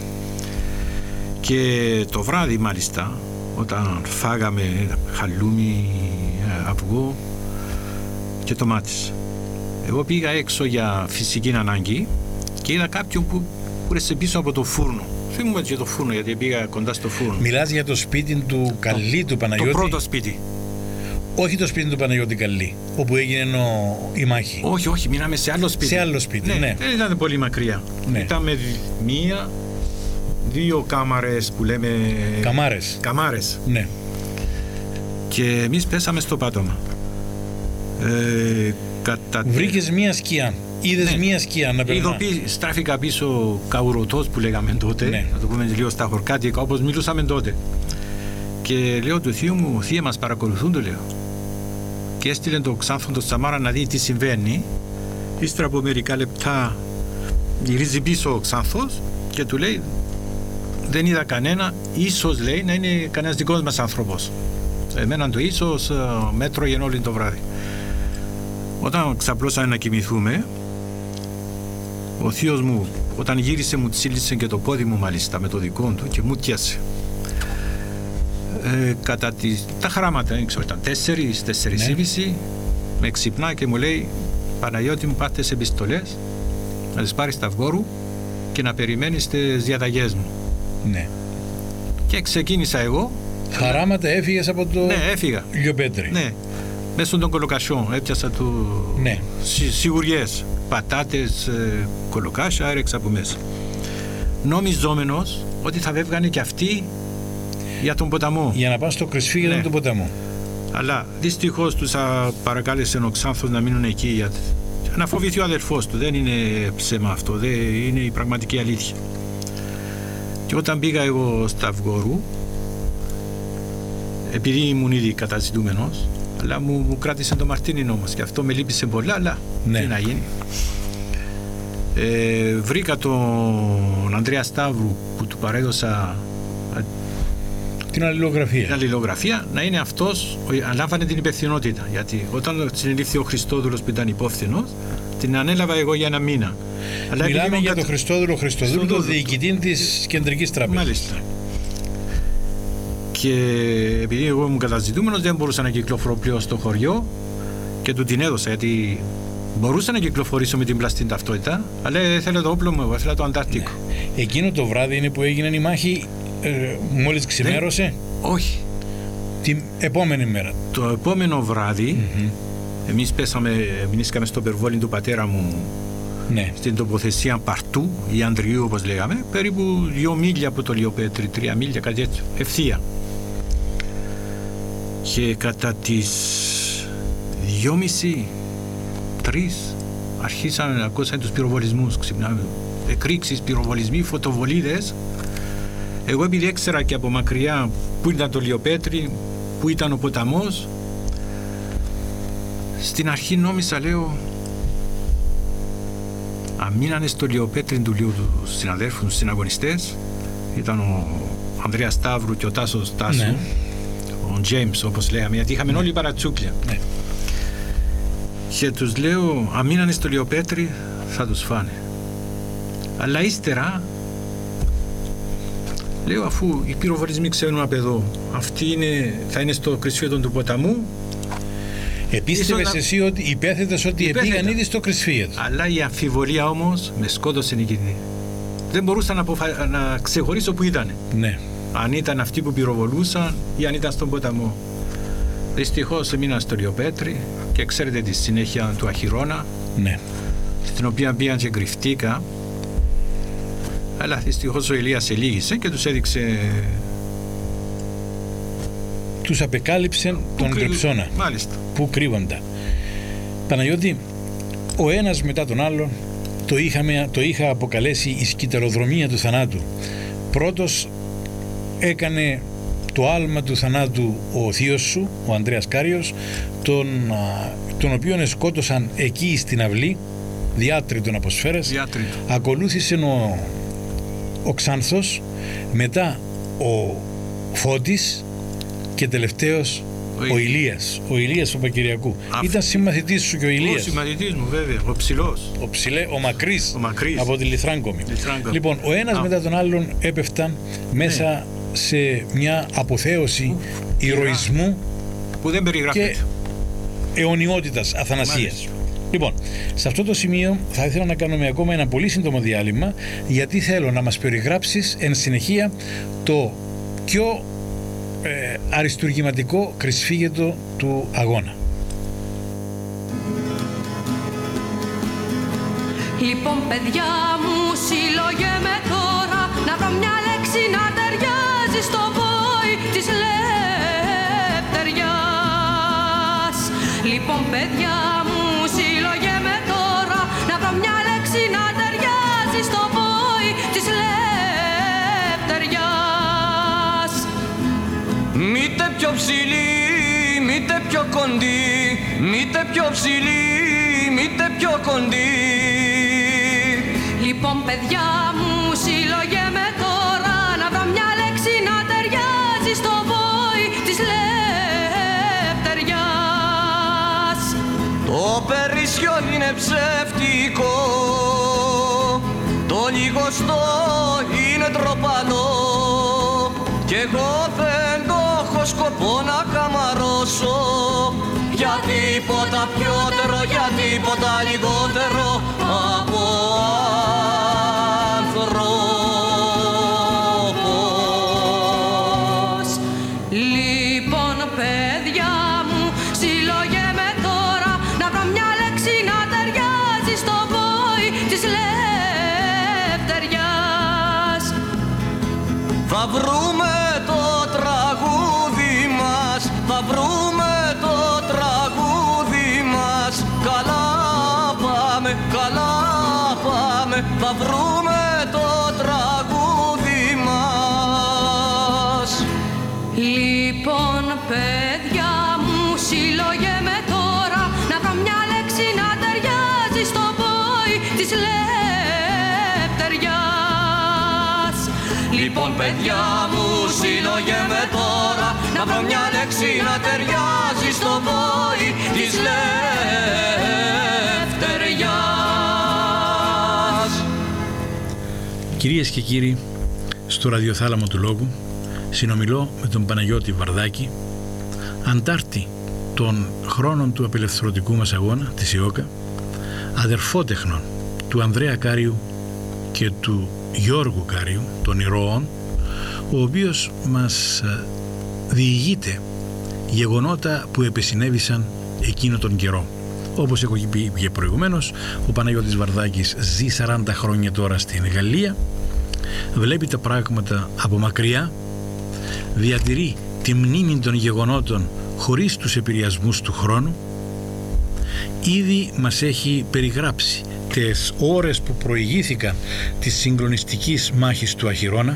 Και το βράδυ μάλιστα, όταν φάγαμε χαλούμι, αυγό και τομάτες, εγώ πήγα έξω για φυσική ανάγκη και είδα κάποιον που κούρεσε πίσω από το φούρνο. Θυμούμαι για το φούρνο, γιατί πήγα κοντά στο φούρνο. Μιλάς για το σπίτι του Καλλί, του Παναγιώτη? Το πρώτο σπίτι. Όχι το σπίτι του Παναγιώτη Καλλί, όπου έγινε η μάχη. Όχι, μείναμε σε άλλο σπίτι. Σε άλλο σπίτι, ναι. Δεν ήταν πολύ μακριά. Ναι. Ήταν με 2 κάμαρες που λέμε... Καμάρες. Ναι. Και εμείς πέσαμε στο πάτωμα. Βρήκες μία σκιά. Είδες μία σκιά να περνά. Στράφηκα πίσω καουρωτός που λέγαμε τότε. Ναι. Να το πούμε λίγο στα χορκάτικα, όπως μιλούσαμε τότε. Και λέω του θείου μου, Θείε, μας παρακολουθούν, του λέω. Και έστειλε τον Ξάνθο τον Σαμάρα να δει τι συμβαίνει. Ύστερα από μερικά λεπτά γυρίζει πίσω ο Ξάνθος και του λέει, δεν είδα κανένα, ίσως λέει να είναι κανένας δικός μας άνθρωπος. Εμένα το ίσως μέτρωγε όλη το βράδυ. Όταν ξαπλώσαμε να κοιμηθούμε, ο θείος μου όταν γύρισε μου τσίλησε και το πόδι μου μάλιστα με το δικό του και μου τιάσε. Κατά τα χαράματα, δεν ξέρω, ήταν 4:30, με ξυπνά και μου λέει, Παναγιώτη μου, πάρτε σε επιστολές να τις πάρεις στα Αυγόρου και να περιμένεις τις διαταγές μου. Ναι. Και ξεκίνησα εγώ. Χαράματα έφυγες από το Λιοπέτρι? Ναι, μέσω των κολοκασιών έπιασα σιγουριές, πατάτες, κολοκάσια, έρεξα από μέσα. Νομιζόμενος ότι θα βέβγανε και αυτοί για τον ποταμό. Για να πάνε στο κρυσφύγετο του ποταμού. Αλλά δυστυχώς τους παρακάλεσε ο Ξάνθος να μείνουν εκεί για να φοβηθεί ο αδερφός του. Δεν είναι ψέμα αυτό, δεν είναι η πραγματική αλήθεια. Και όταν πήγα εγώ στα Αυγόρου, επειδή ήμουν ήδη καταζητούμενος, Αλλά μου κράτησε το Μαρτίνιν όμως και αυτό με λύπησε πολλά, αλλά τι να γίνει. Βρήκα τον Ανδρέα Σταύρου που του παρέδωσα την αλληλογραφία να είναι αυτός, ανάλαβε την υπευθυνότητα, γιατί όταν συνελήφθη ο Χριστόδουλος που ήταν υπόφθηνος, την ανέλαβα εγώ για 1 μήνα. Αλλά μιλάμε για τον Χριστόδουλο, τον διοικητή της Κεντρικής Τράπεζας. Μάλιστα. Και επειδή εγώ ήμουν καταζητούμενος, δεν μπορούσα να κυκλοφορώ πλέον στο χωριό και του την έδωσα, γιατί μπορούσα να κυκλοφορήσω με την πλαστή ταυτότητα, αλλά ήθελα το όπλο μου, εγώ ήθελα το Αντάρτικο. Ναι. Εκείνο το βράδυ είναι που έγινε η μάχη, μόλις ξημέρωσε? Όχι. Την επόμενη μέρα. Το επόμενο βράδυ, εμείς μείναμε στο περβόλι του πατέρα μου, στην τοποθεσία Παρτού ή Ανδριού όπως λέγαμε, περίπου 2 μίλια από το Λιοπέτρι, 3 μίλια, κάτι έτσι, ευθεία. Και κατά τις 2:30-3 αρχίσαμε να ακούσαμε τους πυροβολισμούς, ξυπνάμε, εκρήξεις, πυροβολισμοί, φωτοβολίδες. Εγώ επειδή έξερα και από μακριά που ήταν το Λιοπέτρι, που ήταν ο ποταμός, στην αρχή νόμισα, λέω, αν μείνανε στο Λιοπέτρι του Λιού του συναδέρφους, τους συναγωνιστές, ήταν ο Ανδρέας Σταύρου και ο Τάσος Τάσου, ο Τζέιμς όπως λέγαμε, γιατί είχαμε όλοι παρατσούκλια. Και τους λέω, αν μείνανε στο Λιοπέτρι θα τους φάνε. Αλλά ύστερα λέω, αφού οι πυροβολισμοί ξέρουν απ' εδώ, αυτοί θα είναι στο Κρυσφύετο του ποταμού. Επίστευες εσύ ότι υπέθετες ότι πήγαν ήδη στο Κρυσφύετο. Αλλά η αμφιβολία όμως με σκότωσε νικητή. Δεν μπορούσα να ξεχωρίσω που ήταν. Ναι. Αν ήταν αυτοί που πυροβολούσαν ή αν ήταν στον ποταμό. Δυστυχώς έμεινα στο Λιοπέτρι και ξέρετε τη συνέχεια του Αχυρώνα, στην οποία πήγαν και κρυφτήκα. Αλλά δυστυχώς ο Ηλίας ελίγησε και τους έδειξε. Τους απεκάλυψε τον Κρυψώνα. Μάλιστα. Που κρύβονταν. Παναγιώτη, ο ένας μετά τον άλλον το είχα αποκαλέσει η σκυτεροδρομία του θανάτου. Πρώτος έκανε το άλμα του θανάτου ο θείος σου, ο Ανδρέας Κάριος, τον οποίον σκότωσαν εκεί στην αυλή, διάτριτον από σφαίρες. Ακολούθησε ο Ξάνθος, μετά ο Φώτης και τελευταίος ο Ηλίας ο Πακυριακού. Ήταν συμμαθητής σου και ο Ηλίας. Ο συμμαθητής μου βέβαια, ο ψηλός. Ο Μακρύς από τη Λιθράγκομη. Λοιπόν, ο ένας μετά τον άλλον έπεφταν μέσα σε μια αποθέωση ηρωισμού που δεν περιγράφεται και αιωνιότητας αθανασίας. Λοιπόν, σε αυτό το σημείο θα ήθελα να κάνουμε ακόμα ένα πολύ σύντομο διάλειμμα, γιατί θέλω να μας περιγράψεις εν συνεχεία το πιο αριστουργηματικό κρυσφύγετο του αγώνα. Λοιπόν, παιδιά μου, συλλογέμαι τώρα να βρω μια λέξη να ταιριάζει στο βόη της λευτεριάς. Λοιπόν, παιδιά μου, συλλογέμαι τώρα να βρω μια λέξη να ταιριάζει στο βόη της λευτεριάς. Μήτε πιο ψηλή, μήτε πιο κοντή, μήτε πιο ψηλή, μήτε πιο κοντή. Λοιπόν, παιδιά μου, συλλογέμαι τώρα να βρω μια λέξη να ταιριάζει στο βόη της λευτεριάς. Το περισσό είναι ψεύτικο, το λιγοστό είναι τροπανό, κι εγώ δεν το έχω σκοπό να καμαρώσω για τίποτα πιότερο, για τίποτα λιγότερο από άνθρωπος. Λοιπόν, παιδιά μου, συλλογέμαι τώρα να βρω μια λέξη να ταιριάζει στο βόη της λευτεριάς. Θα βρούμε το τραγούδι μας, θα βρούμε το τραγούδι μας. Καλά πάμε, καλά πάμε, θα βρούμε το τραγούδι μας. Λοιπόν, παιδιά μου, συλλογέμαι Λοιπόν παιδιά μου σύλλογε με τώρα, να βρω μια λέξη να ταιριάζει στο βόη της λευτεριάς. Κυρίες και κύριοι, στο ραδιοθάλαμο του Λόγου συνομιλώ με τον Παναγιώτη Βαρδάκη, αντάρτη των χρόνων του απελευθερωτικού μας αγώνα της ΕΟΚΑ, αδερφότεχνων του Ανδρέα Κάριου και του Γιώργου Κάριου, των ηρώων, ο οποίος μας διηγείται γεγονότα που επεσυνέβησαν εκείνο τον καιρό. Όπως έχω πει και προηγουμένως, ο Παναγιώτης Βαρδάκης ζει 40 χρόνια τώρα στην Γαλλία, βλέπει τα πράγματα από μακριά, διατηρεί τη μνήμη των γεγονότων χωρίς τους επηρεασμούς του χρόνου. Ήδη μας έχει περιγράψει τις ώρες που προηγήθηκαν της συγκλονιστικής μάχης του Αχυρώνα,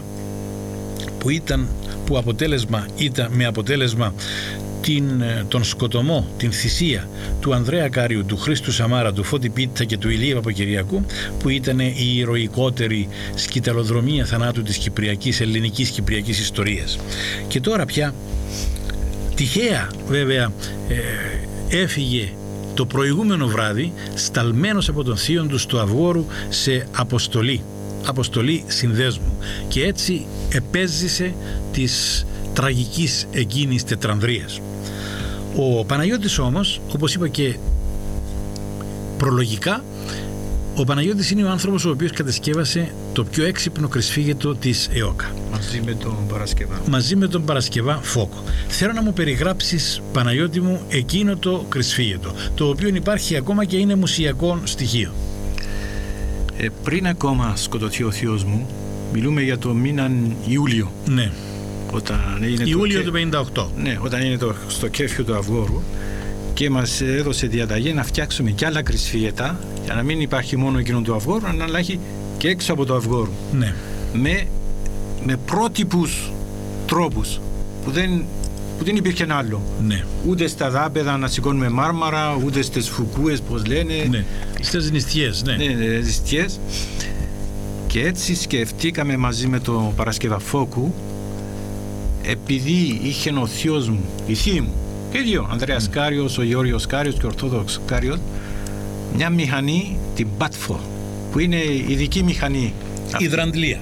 που ήταν με αποτέλεσμα τον σκοτωμό, την θυσία του Ανδρέα Κάριου, του Χρήστου Σαμάρα, του Φώτη Πίτσα και του Ηλία Παπακυριακού, που ήταν η ηρωικότερη σκυταλοδρομία θανάτου της ελληνικής κυπριακής ιστορίας. Και τώρα πια τυχαία βέβαια έφυγε το προηγούμενο βράδυ σταλμένος από τον θείον του στο Αυγόρου σε αποστολή συνδέσμου, και έτσι επέζησε της τραγικής εκείνης τετρανδρίας. Ο Παναγιώτης όμως, όπως είπα και προλογικά, ο Παναγιώτης είναι ο άνθρωπος ο οποίος κατασκεύασε το πιο έξυπνο κρυσφύγετο της ΕΟΚΑ. Μαζί με τον Παρασκευά Φόκο. Θέλω να μου περιγράψεις, Παναγιώτη μου, εκείνο το κρυσφύγετο, το οποίο υπάρχει ακόμα και είναι μουσιακό στοιχείο. Πριν ακόμα σκοτωθεί ο θείος μου, μιλούμε για το μήνα Ιούλιο. Ναι. Ιούλιο του 58. Ναι, όταν είναι στο κέφιο του Αυγόρου, και μας έδωσε διαταγή να φτιάξουμε κι άλλα κρυσφύγετα, για να μην υπάρχει μόνο εκείνο του Αυγόρου, αλλά έχει και έξω από το Αυγόρου. Ναι. Με πρότυπους τρόπους που δεν υπήρχε άλλο. Ναι. Ούτε στα δάπεδα να σηκώνουμε μάρμαρα, ούτε στις φουκούες, πώς λένε. Ναι. Στις νηστιές, ναι. Ναι, νηστιές. Και έτσι σκεφτήκαμε μαζί με τον Παρασκευά Φόκου, επειδή είχε ο θείος μου, η θεία μου, και δύο, Ανδρέας Κάριος, ο Γεώργιος Κάριος και ο Ορθόδοξος Κάριος, μια μηχανή, την Μπάτφο, που είναι ειδική μηχανή. Υδραντλία.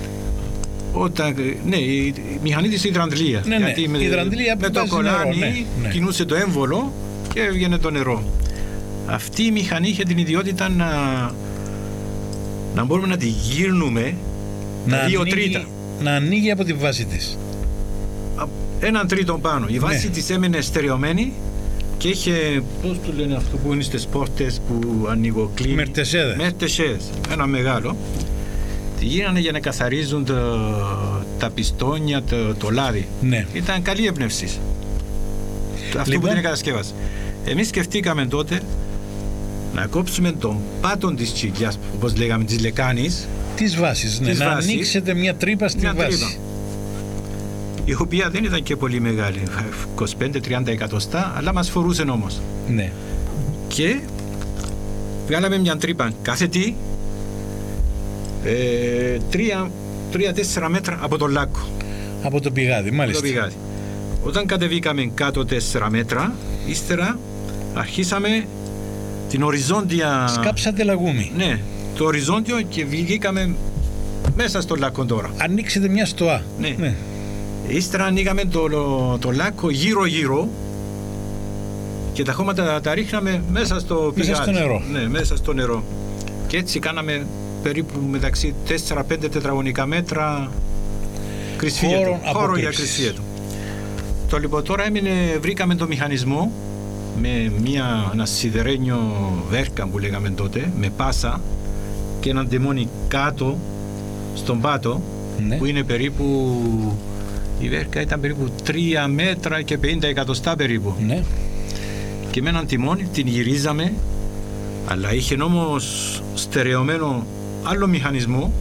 Ναι, η μηχανή της υδραντλίας. Ναι, γιατί με το κολάνι ναι. κινούσε το έμβολο και έβγαινε το νερό. Αυτή η μηχανή είχε την ιδιότητα να μπορούμε να τη γύρνουμε δύο τρίτα. Να ανοίγει από τη βάση της. Έναν τρίτο πάνω. Η βάση της έμενε στερεωμένη και είχε, πώς το λένε αυτό που είναι στις πόρτες που ανοιγοκλίνει. Μερτεσέδες. Ένα μεγάλο. Τη γίνανε για να καθαρίζουν τα πιστόνια, το λάδι. Ναι. Ήταν καλή έμπνευση. Αυτό που την κατασκεύασε. Εμείς σκεφτήκαμε τότε να κόψουμε τον πάτον της τσίκλιας, όπως λέγαμε, της λεκάνης. Της βάσης, ναι. Να ανοίξετε μια τρύπα στη βάση. Η οποία δεν ήταν και πολύ μεγάλη, 25-30 εκατοστά, αλλά μας φορούσε όμως. Ναι. Και βγάλαμε μια τρύπα κάθετη 3-4 μέτρα από τον λάκκο. Από το πηγάδι, μάλιστα. Όταν κατεβήκαμε κάτω 4 μέτρα, ύστερα αρχίσαμε την οριζόντια... Σκάψατε λαγούμι. Ναι, το οριζόντιο, και βγήκαμε μέσα στο λάκκο τώρα. Ανοίξετε μια στοά. Ναι. Ύστερα ανοίγαμε το λάκκο γύρω-γύρω και τα χώματα τα ρίχναμε μέσα στο πηγάδι. Μέσα στο νερό. Ναι, μέσα στο νερό. Και έτσι κάναμε περίπου μεταξύ 4-5 τετραγωνικά μέτρα χώρο για κρυσφύγετο. Το λοιπόν τώρα βρήκαμε το μηχανισμό με ένα σιδερένιο βέρκα που λέγαμε τότε, με πάσα και έναν τιμόνι κάτω στον πάτο, ναι. Που είναι περίπου, η βέρκα ήταν περίπου 3 μέτρα και 50 εκατοστά περίπου, ναι. Και με έναν τιμόνι την γυρίζαμε, αλλά είχε όμως στερεωμένο άλλο μηχανισμό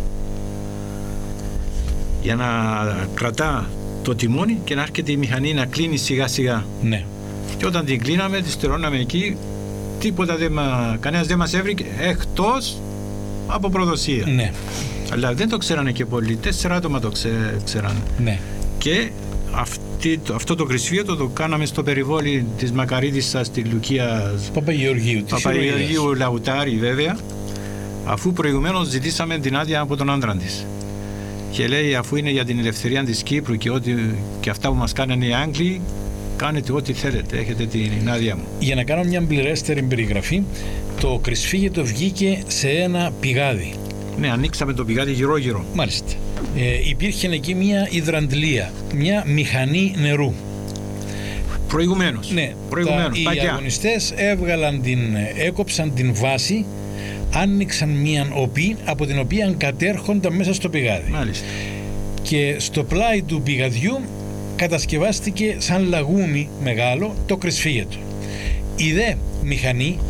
για να κρατά το τιμόνι και να έρχεται η μηχανή να κλείνει σιγά σιγά. Ναι. Και όταν την κλείναμε, τη στερώναμε εκεί, τίποτα κανένας δεν μας έβρικε εκτός από προδοσία. Ναι. Αλλά δεν το ξέρανε και πολλοί. 4 άτομα το ξέρανε. Ναι. Και αυτό το κρυσφύγετο το κάναμε στο περιβόλι της Μακαρίτισσας στη Λουκία Παπαγεωργίου Λαουτάρη, βέβαια, αφού προηγουμένως ζητήσαμε την άδεια από τον άντρα της. Και λέει, αφού είναι για την ελευθερία της Κύπρου και αυτά που μας κάνανε οι Άγγλοι, κάνετε ό,τι θέλετε, έχετε την άδεια μου. Για να κάνω μια πληρέστερη περιγραφή, το κρυσφύγετο βγήκε σε ένα πηγάδι. Ναι, ανοίξαμε το πηγάδι γύρω-γύρω. Μάλιστα. Υπήρχε εκεί μια υδραντλία, μια μηχανή νερού. Προηγουμένως. Ναι, οι αγωνιστές έκοψαν την βάση, άνοιξαν μια οπή από την οποία κατέρχονταν μέσα στο πηγάδι. Μάλιστα. Και στο πλάι του πηγαδιού κατασκευάστηκε σαν λαγούμι μεγάλο το κρυσφύγετο. Η δε μηχανή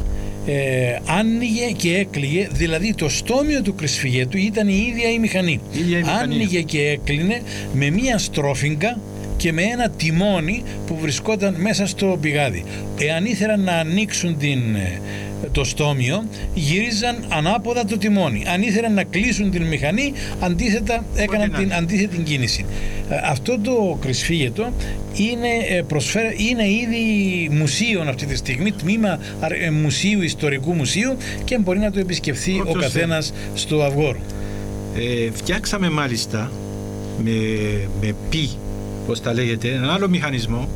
άνοιγε και έκλειγε, δηλαδή το στόμιο του κρυσφυγέτου ήταν η ίδια η μηχανή. Άνοιγε και έκλεινε με μία στρόφιγγα και με ένα τιμόνι που βρισκόταν μέσα στο πηγάδι. Εάν ήθελαν να ανοίξουν το στόμιο, γυρίζαν ανάποδα το τιμόνι. Αν ήθελαν να κλείσουν την μηχανή, αντίθετα έκαναν την αντίθετη κίνηση. Αυτό το κρυσφύγετο είναι ήδη μουσείο αυτή τη στιγμή, τμήμα μουσείου, ιστορικού μουσείου, και μπορεί να το επισκεφθεί ο καθένας στο Αυγόρο. Φτιάξαμε μάλιστα με πι, πώς τα λέγεται, έναν άλλο μηχανισμό,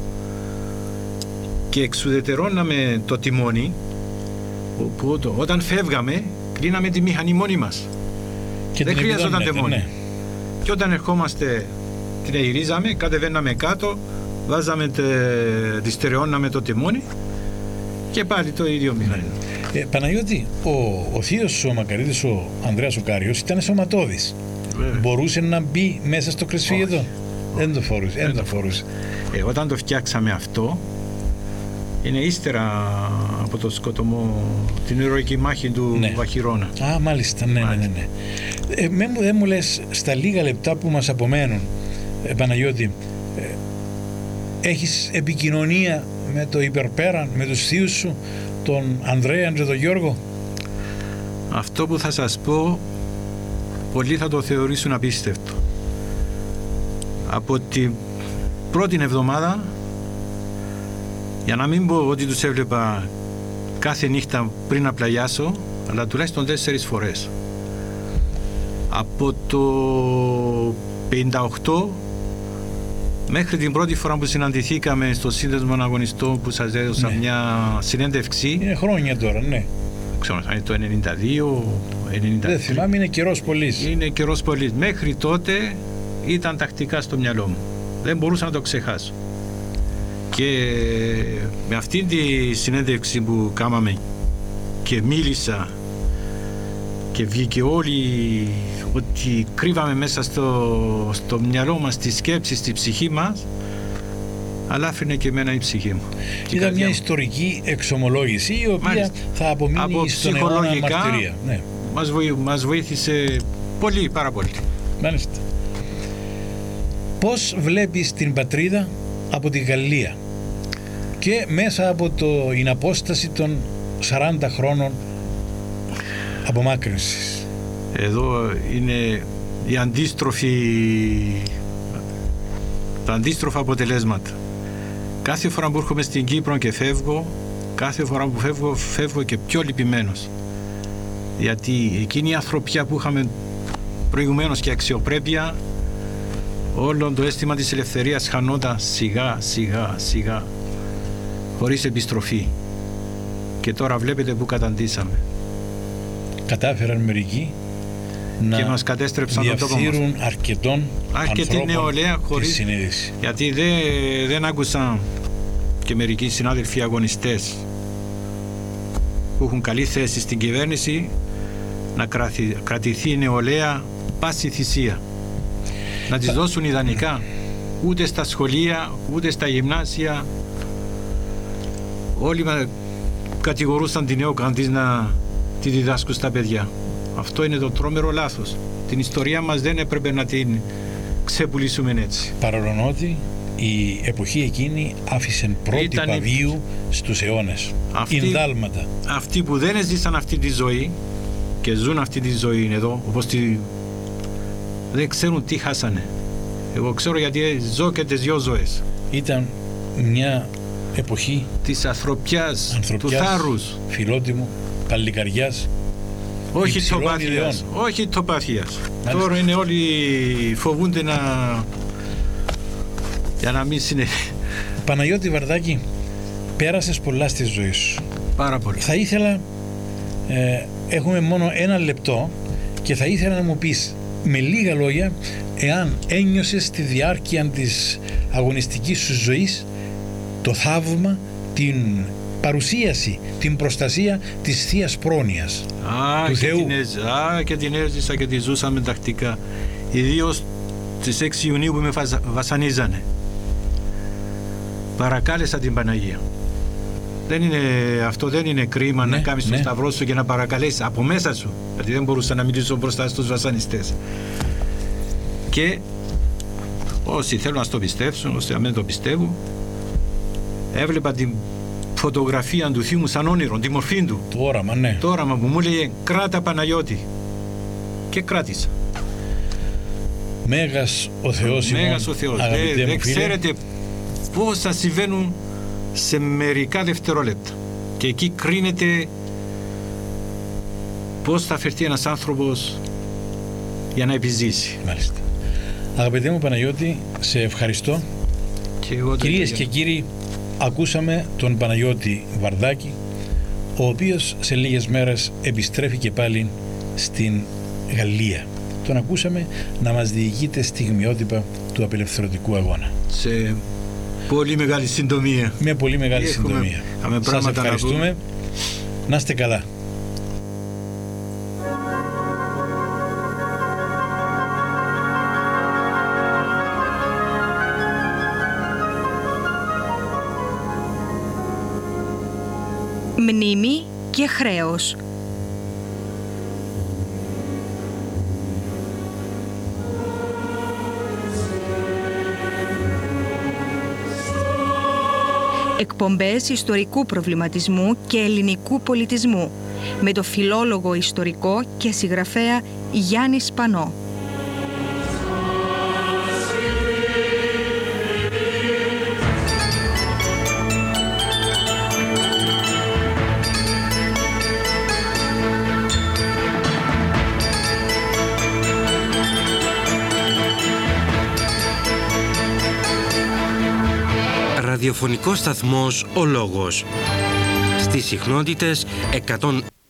και εξουδετερώναμε το τιμόνι, που όταν φεύγαμε κλείναμε τη μηχανή μόνοι μας και δεν χρειαζόταν τιμόνι. Ναι. Και όταν ερχόμαστε την γυρίζαμε, κατεβαίναμε κάτω, βάζαμε τη στερεώναμε το τιμόνι και πάλι το ίδιο μηχανή. Παναγιώτη, ο θείος ο Μακαρίτης, ο Ανδρέας ο Κάριος, ήταν σωματώδης. Μπορούσε να μπει μέσα στο κρυσφύγετο? Δεν το φορούσε. Όταν το φτιάξαμε αυτό, είναι ύστερα από το σκοτωμό, την ηρωική μάχη του Βαχυρώνα. Α, μάλιστα, ναι. Δεν μου λες, στα λίγα λεπτά που μας απομένουν, Παναγιώτη, έχεις επικοινωνία με το υπερπέραν, με τους θείους σου, τον Ανδρέα και τον Γιώργο? Αυτό που θα σας πω, πολλοί θα το θεωρήσουν απίστευτο. Από την πρώτη εβδομάδα, για να μην πω ότι τους έβλεπα κάθε νύχτα πριν να πλαγιάσω, αλλά τουλάχιστον 4 φορές. Από το 58 μέχρι την πρώτη φορά που συναντηθήκαμε στο Σύνδεσμο Αγωνιστών, που σας έδωσα μια συνέντευξη. Είναι χρόνια τώρα, ναι. Ξέρω, θα είναι το 92, 93. Δεν θυμάμαι, είναι καιρός πολύς. Είναι καιρός πολύς. Μέχρι τότε ήταν τακτικά στο μυαλό μου. Δεν μπορούσα να το ξεχάσω. Και με αυτή τη συνέντευξη που κάναμε και μίλησα και βγήκε όλοι ότι κρύβαμε μέσα στο μυαλό μας τη σκέψη, στη ψυχή μας, αλλά άφηνε και εμένα η ψυχή μου. Ήταν μια ιστορική εξομολόγηση, η οποία θα απομείνει στον αιώνα μαρτυρία. Ναι. Μας βοήθησε πολύ, πάρα πολύ. Μάλιστα. Πώς βλέπεις την πατρίδα από τη Γαλλία και μέσα από την απόσταση των 40 χρόνων απομάκρυνσης? Εδώ είναι τα αντίστροφα αποτελέσματα. Κάθε φορά που έρχομαι στην Κύπρο και φεύγω, κάθε φορά που φεύγω και πιο λυπημένος. Γιατί εκείνη η ανθρωπιά που είχαμε προηγουμένως και αξιοπρέπεια, όλο το αίσθημα της ελευθερίας χανόταν σιγά χωρίς επιστροφή. Και τώρα βλέπετε που καταντήσαμε. Κατάφεραν μερικοί και μας κατέστρεψαν τον τόπο μας. διαφθείρουν αρκετών ανθρώπων νεολαία χωρίς τη συνείδηση. Γιατί δεν άκουσαν και μερικοί συνάδελφοι αγωνιστές που έχουν καλή θέση στην κυβέρνηση να κρατηθεί η νεολαία πάση θυσία. Να τις δώσουν ιδανικά. Ούτε στα σχολεία, ούτε στα γυμνάσια. Όλοι κατηγορούσαν την νεοκαντής να τη διδάσκουν στα παιδιά. Αυτό είναι το τρόμερο λάθος. Την ιστορία μας δεν έπρεπε να την ξεπουλήσουμε έτσι. Παρόλο ότι η εποχή εκείνη άφησε πρότυπα βίου στους αιώνες. Ινδάλματα. Αυτοί που δεν έζησαν αυτή τη ζωή και ζουν αυτή τη ζωή εδώ, όπως δεν ξέρουν τι χάσανε. Εγώ ξέρω γιατί ζω και τις δυο ζωές. Ήταν μια εποχή της ανθρωπιάς, του θάρρους, φιλότιμου, παλικαριάς, όχι τοπαθίας, όχι τοπαθίας. Τώρα είναι όλοι φοβούνται για να μην συνεχίσει. Παναγιώτη Βαρδάκη, πέρασες πολλά στη ζωή σου. Πάρα πολύ. Θα ήθελα, έχουμε μόνο 1 λεπτό και θα ήθελα να μου πεις με λίγα λόγια εάν ένιωσες στη διάρκεια της αγωνιστικής σου ζωής το θαύμα, την παρουσίαση, την προστασία της Θείας Πρόνοιας του Θεού. Και την έζησα και τη ζούσαμε τακτικά. Ιδίως τις 6 Ιουνίου που με βασανίζανε. Παρακάλεσα την Παναγία. Αυτό δεν είναι κρίμα, να κάνεις το σταυρό σου και να παρακαλέσεις από μέσα σου. Γιατί δεν μπορούσα να μιλήσω μπροστά στους βασανιστές. Και όσοι θέλουν να το πιστέψουν, όσοι δεν το πιστεύουν, έβλεπα την φωτογραφία του θείου μου σαν όνειρο, τη μορφή του. Το όραμα, ναι. Το όραμα που μου έλεγε κράτα Παναγιώτη. Και κράτησα. Μέγας ο Θεός ημών. Μέγας ο Θεός. Δεν ξέρετε πόσα συμβαίνουν σε μερικά δευτερόλεπτα. Και εκεί κρίνεται πώς θα φερθεί ένας άνθρωπος για να επιζήσει. Μάλιστα. Αγαπητέ μου Παναγιώτη, σε ευχαριστώ. Κυρίες και κύριοι, ακούσαμε τον Παναγιώτη Βαρδάκη, ο οποίος σε λίγες μέρες επιστρέφει και πάλι στην Γαλλία. Τον ακούσαμε να μας διηγείται στιγμιότυπα του απελευθερωτικού αγώνα. Σε πολύ μεγάλη συντομία. Με πολύ μεγάλη συντομία. Σας ευχαριστούμε. Να είστε καλά. Μνήμη και χρέος. Εκπομπές ιστορικού προβληματισμού και ελληνικού πολιτισμού με το φιλόλογο ιστορικό και συγγραφέα Γιάννη Σπανό. Ραδιοφωνικός σταθμός «Ο Λόγος» στις συχνότητες 100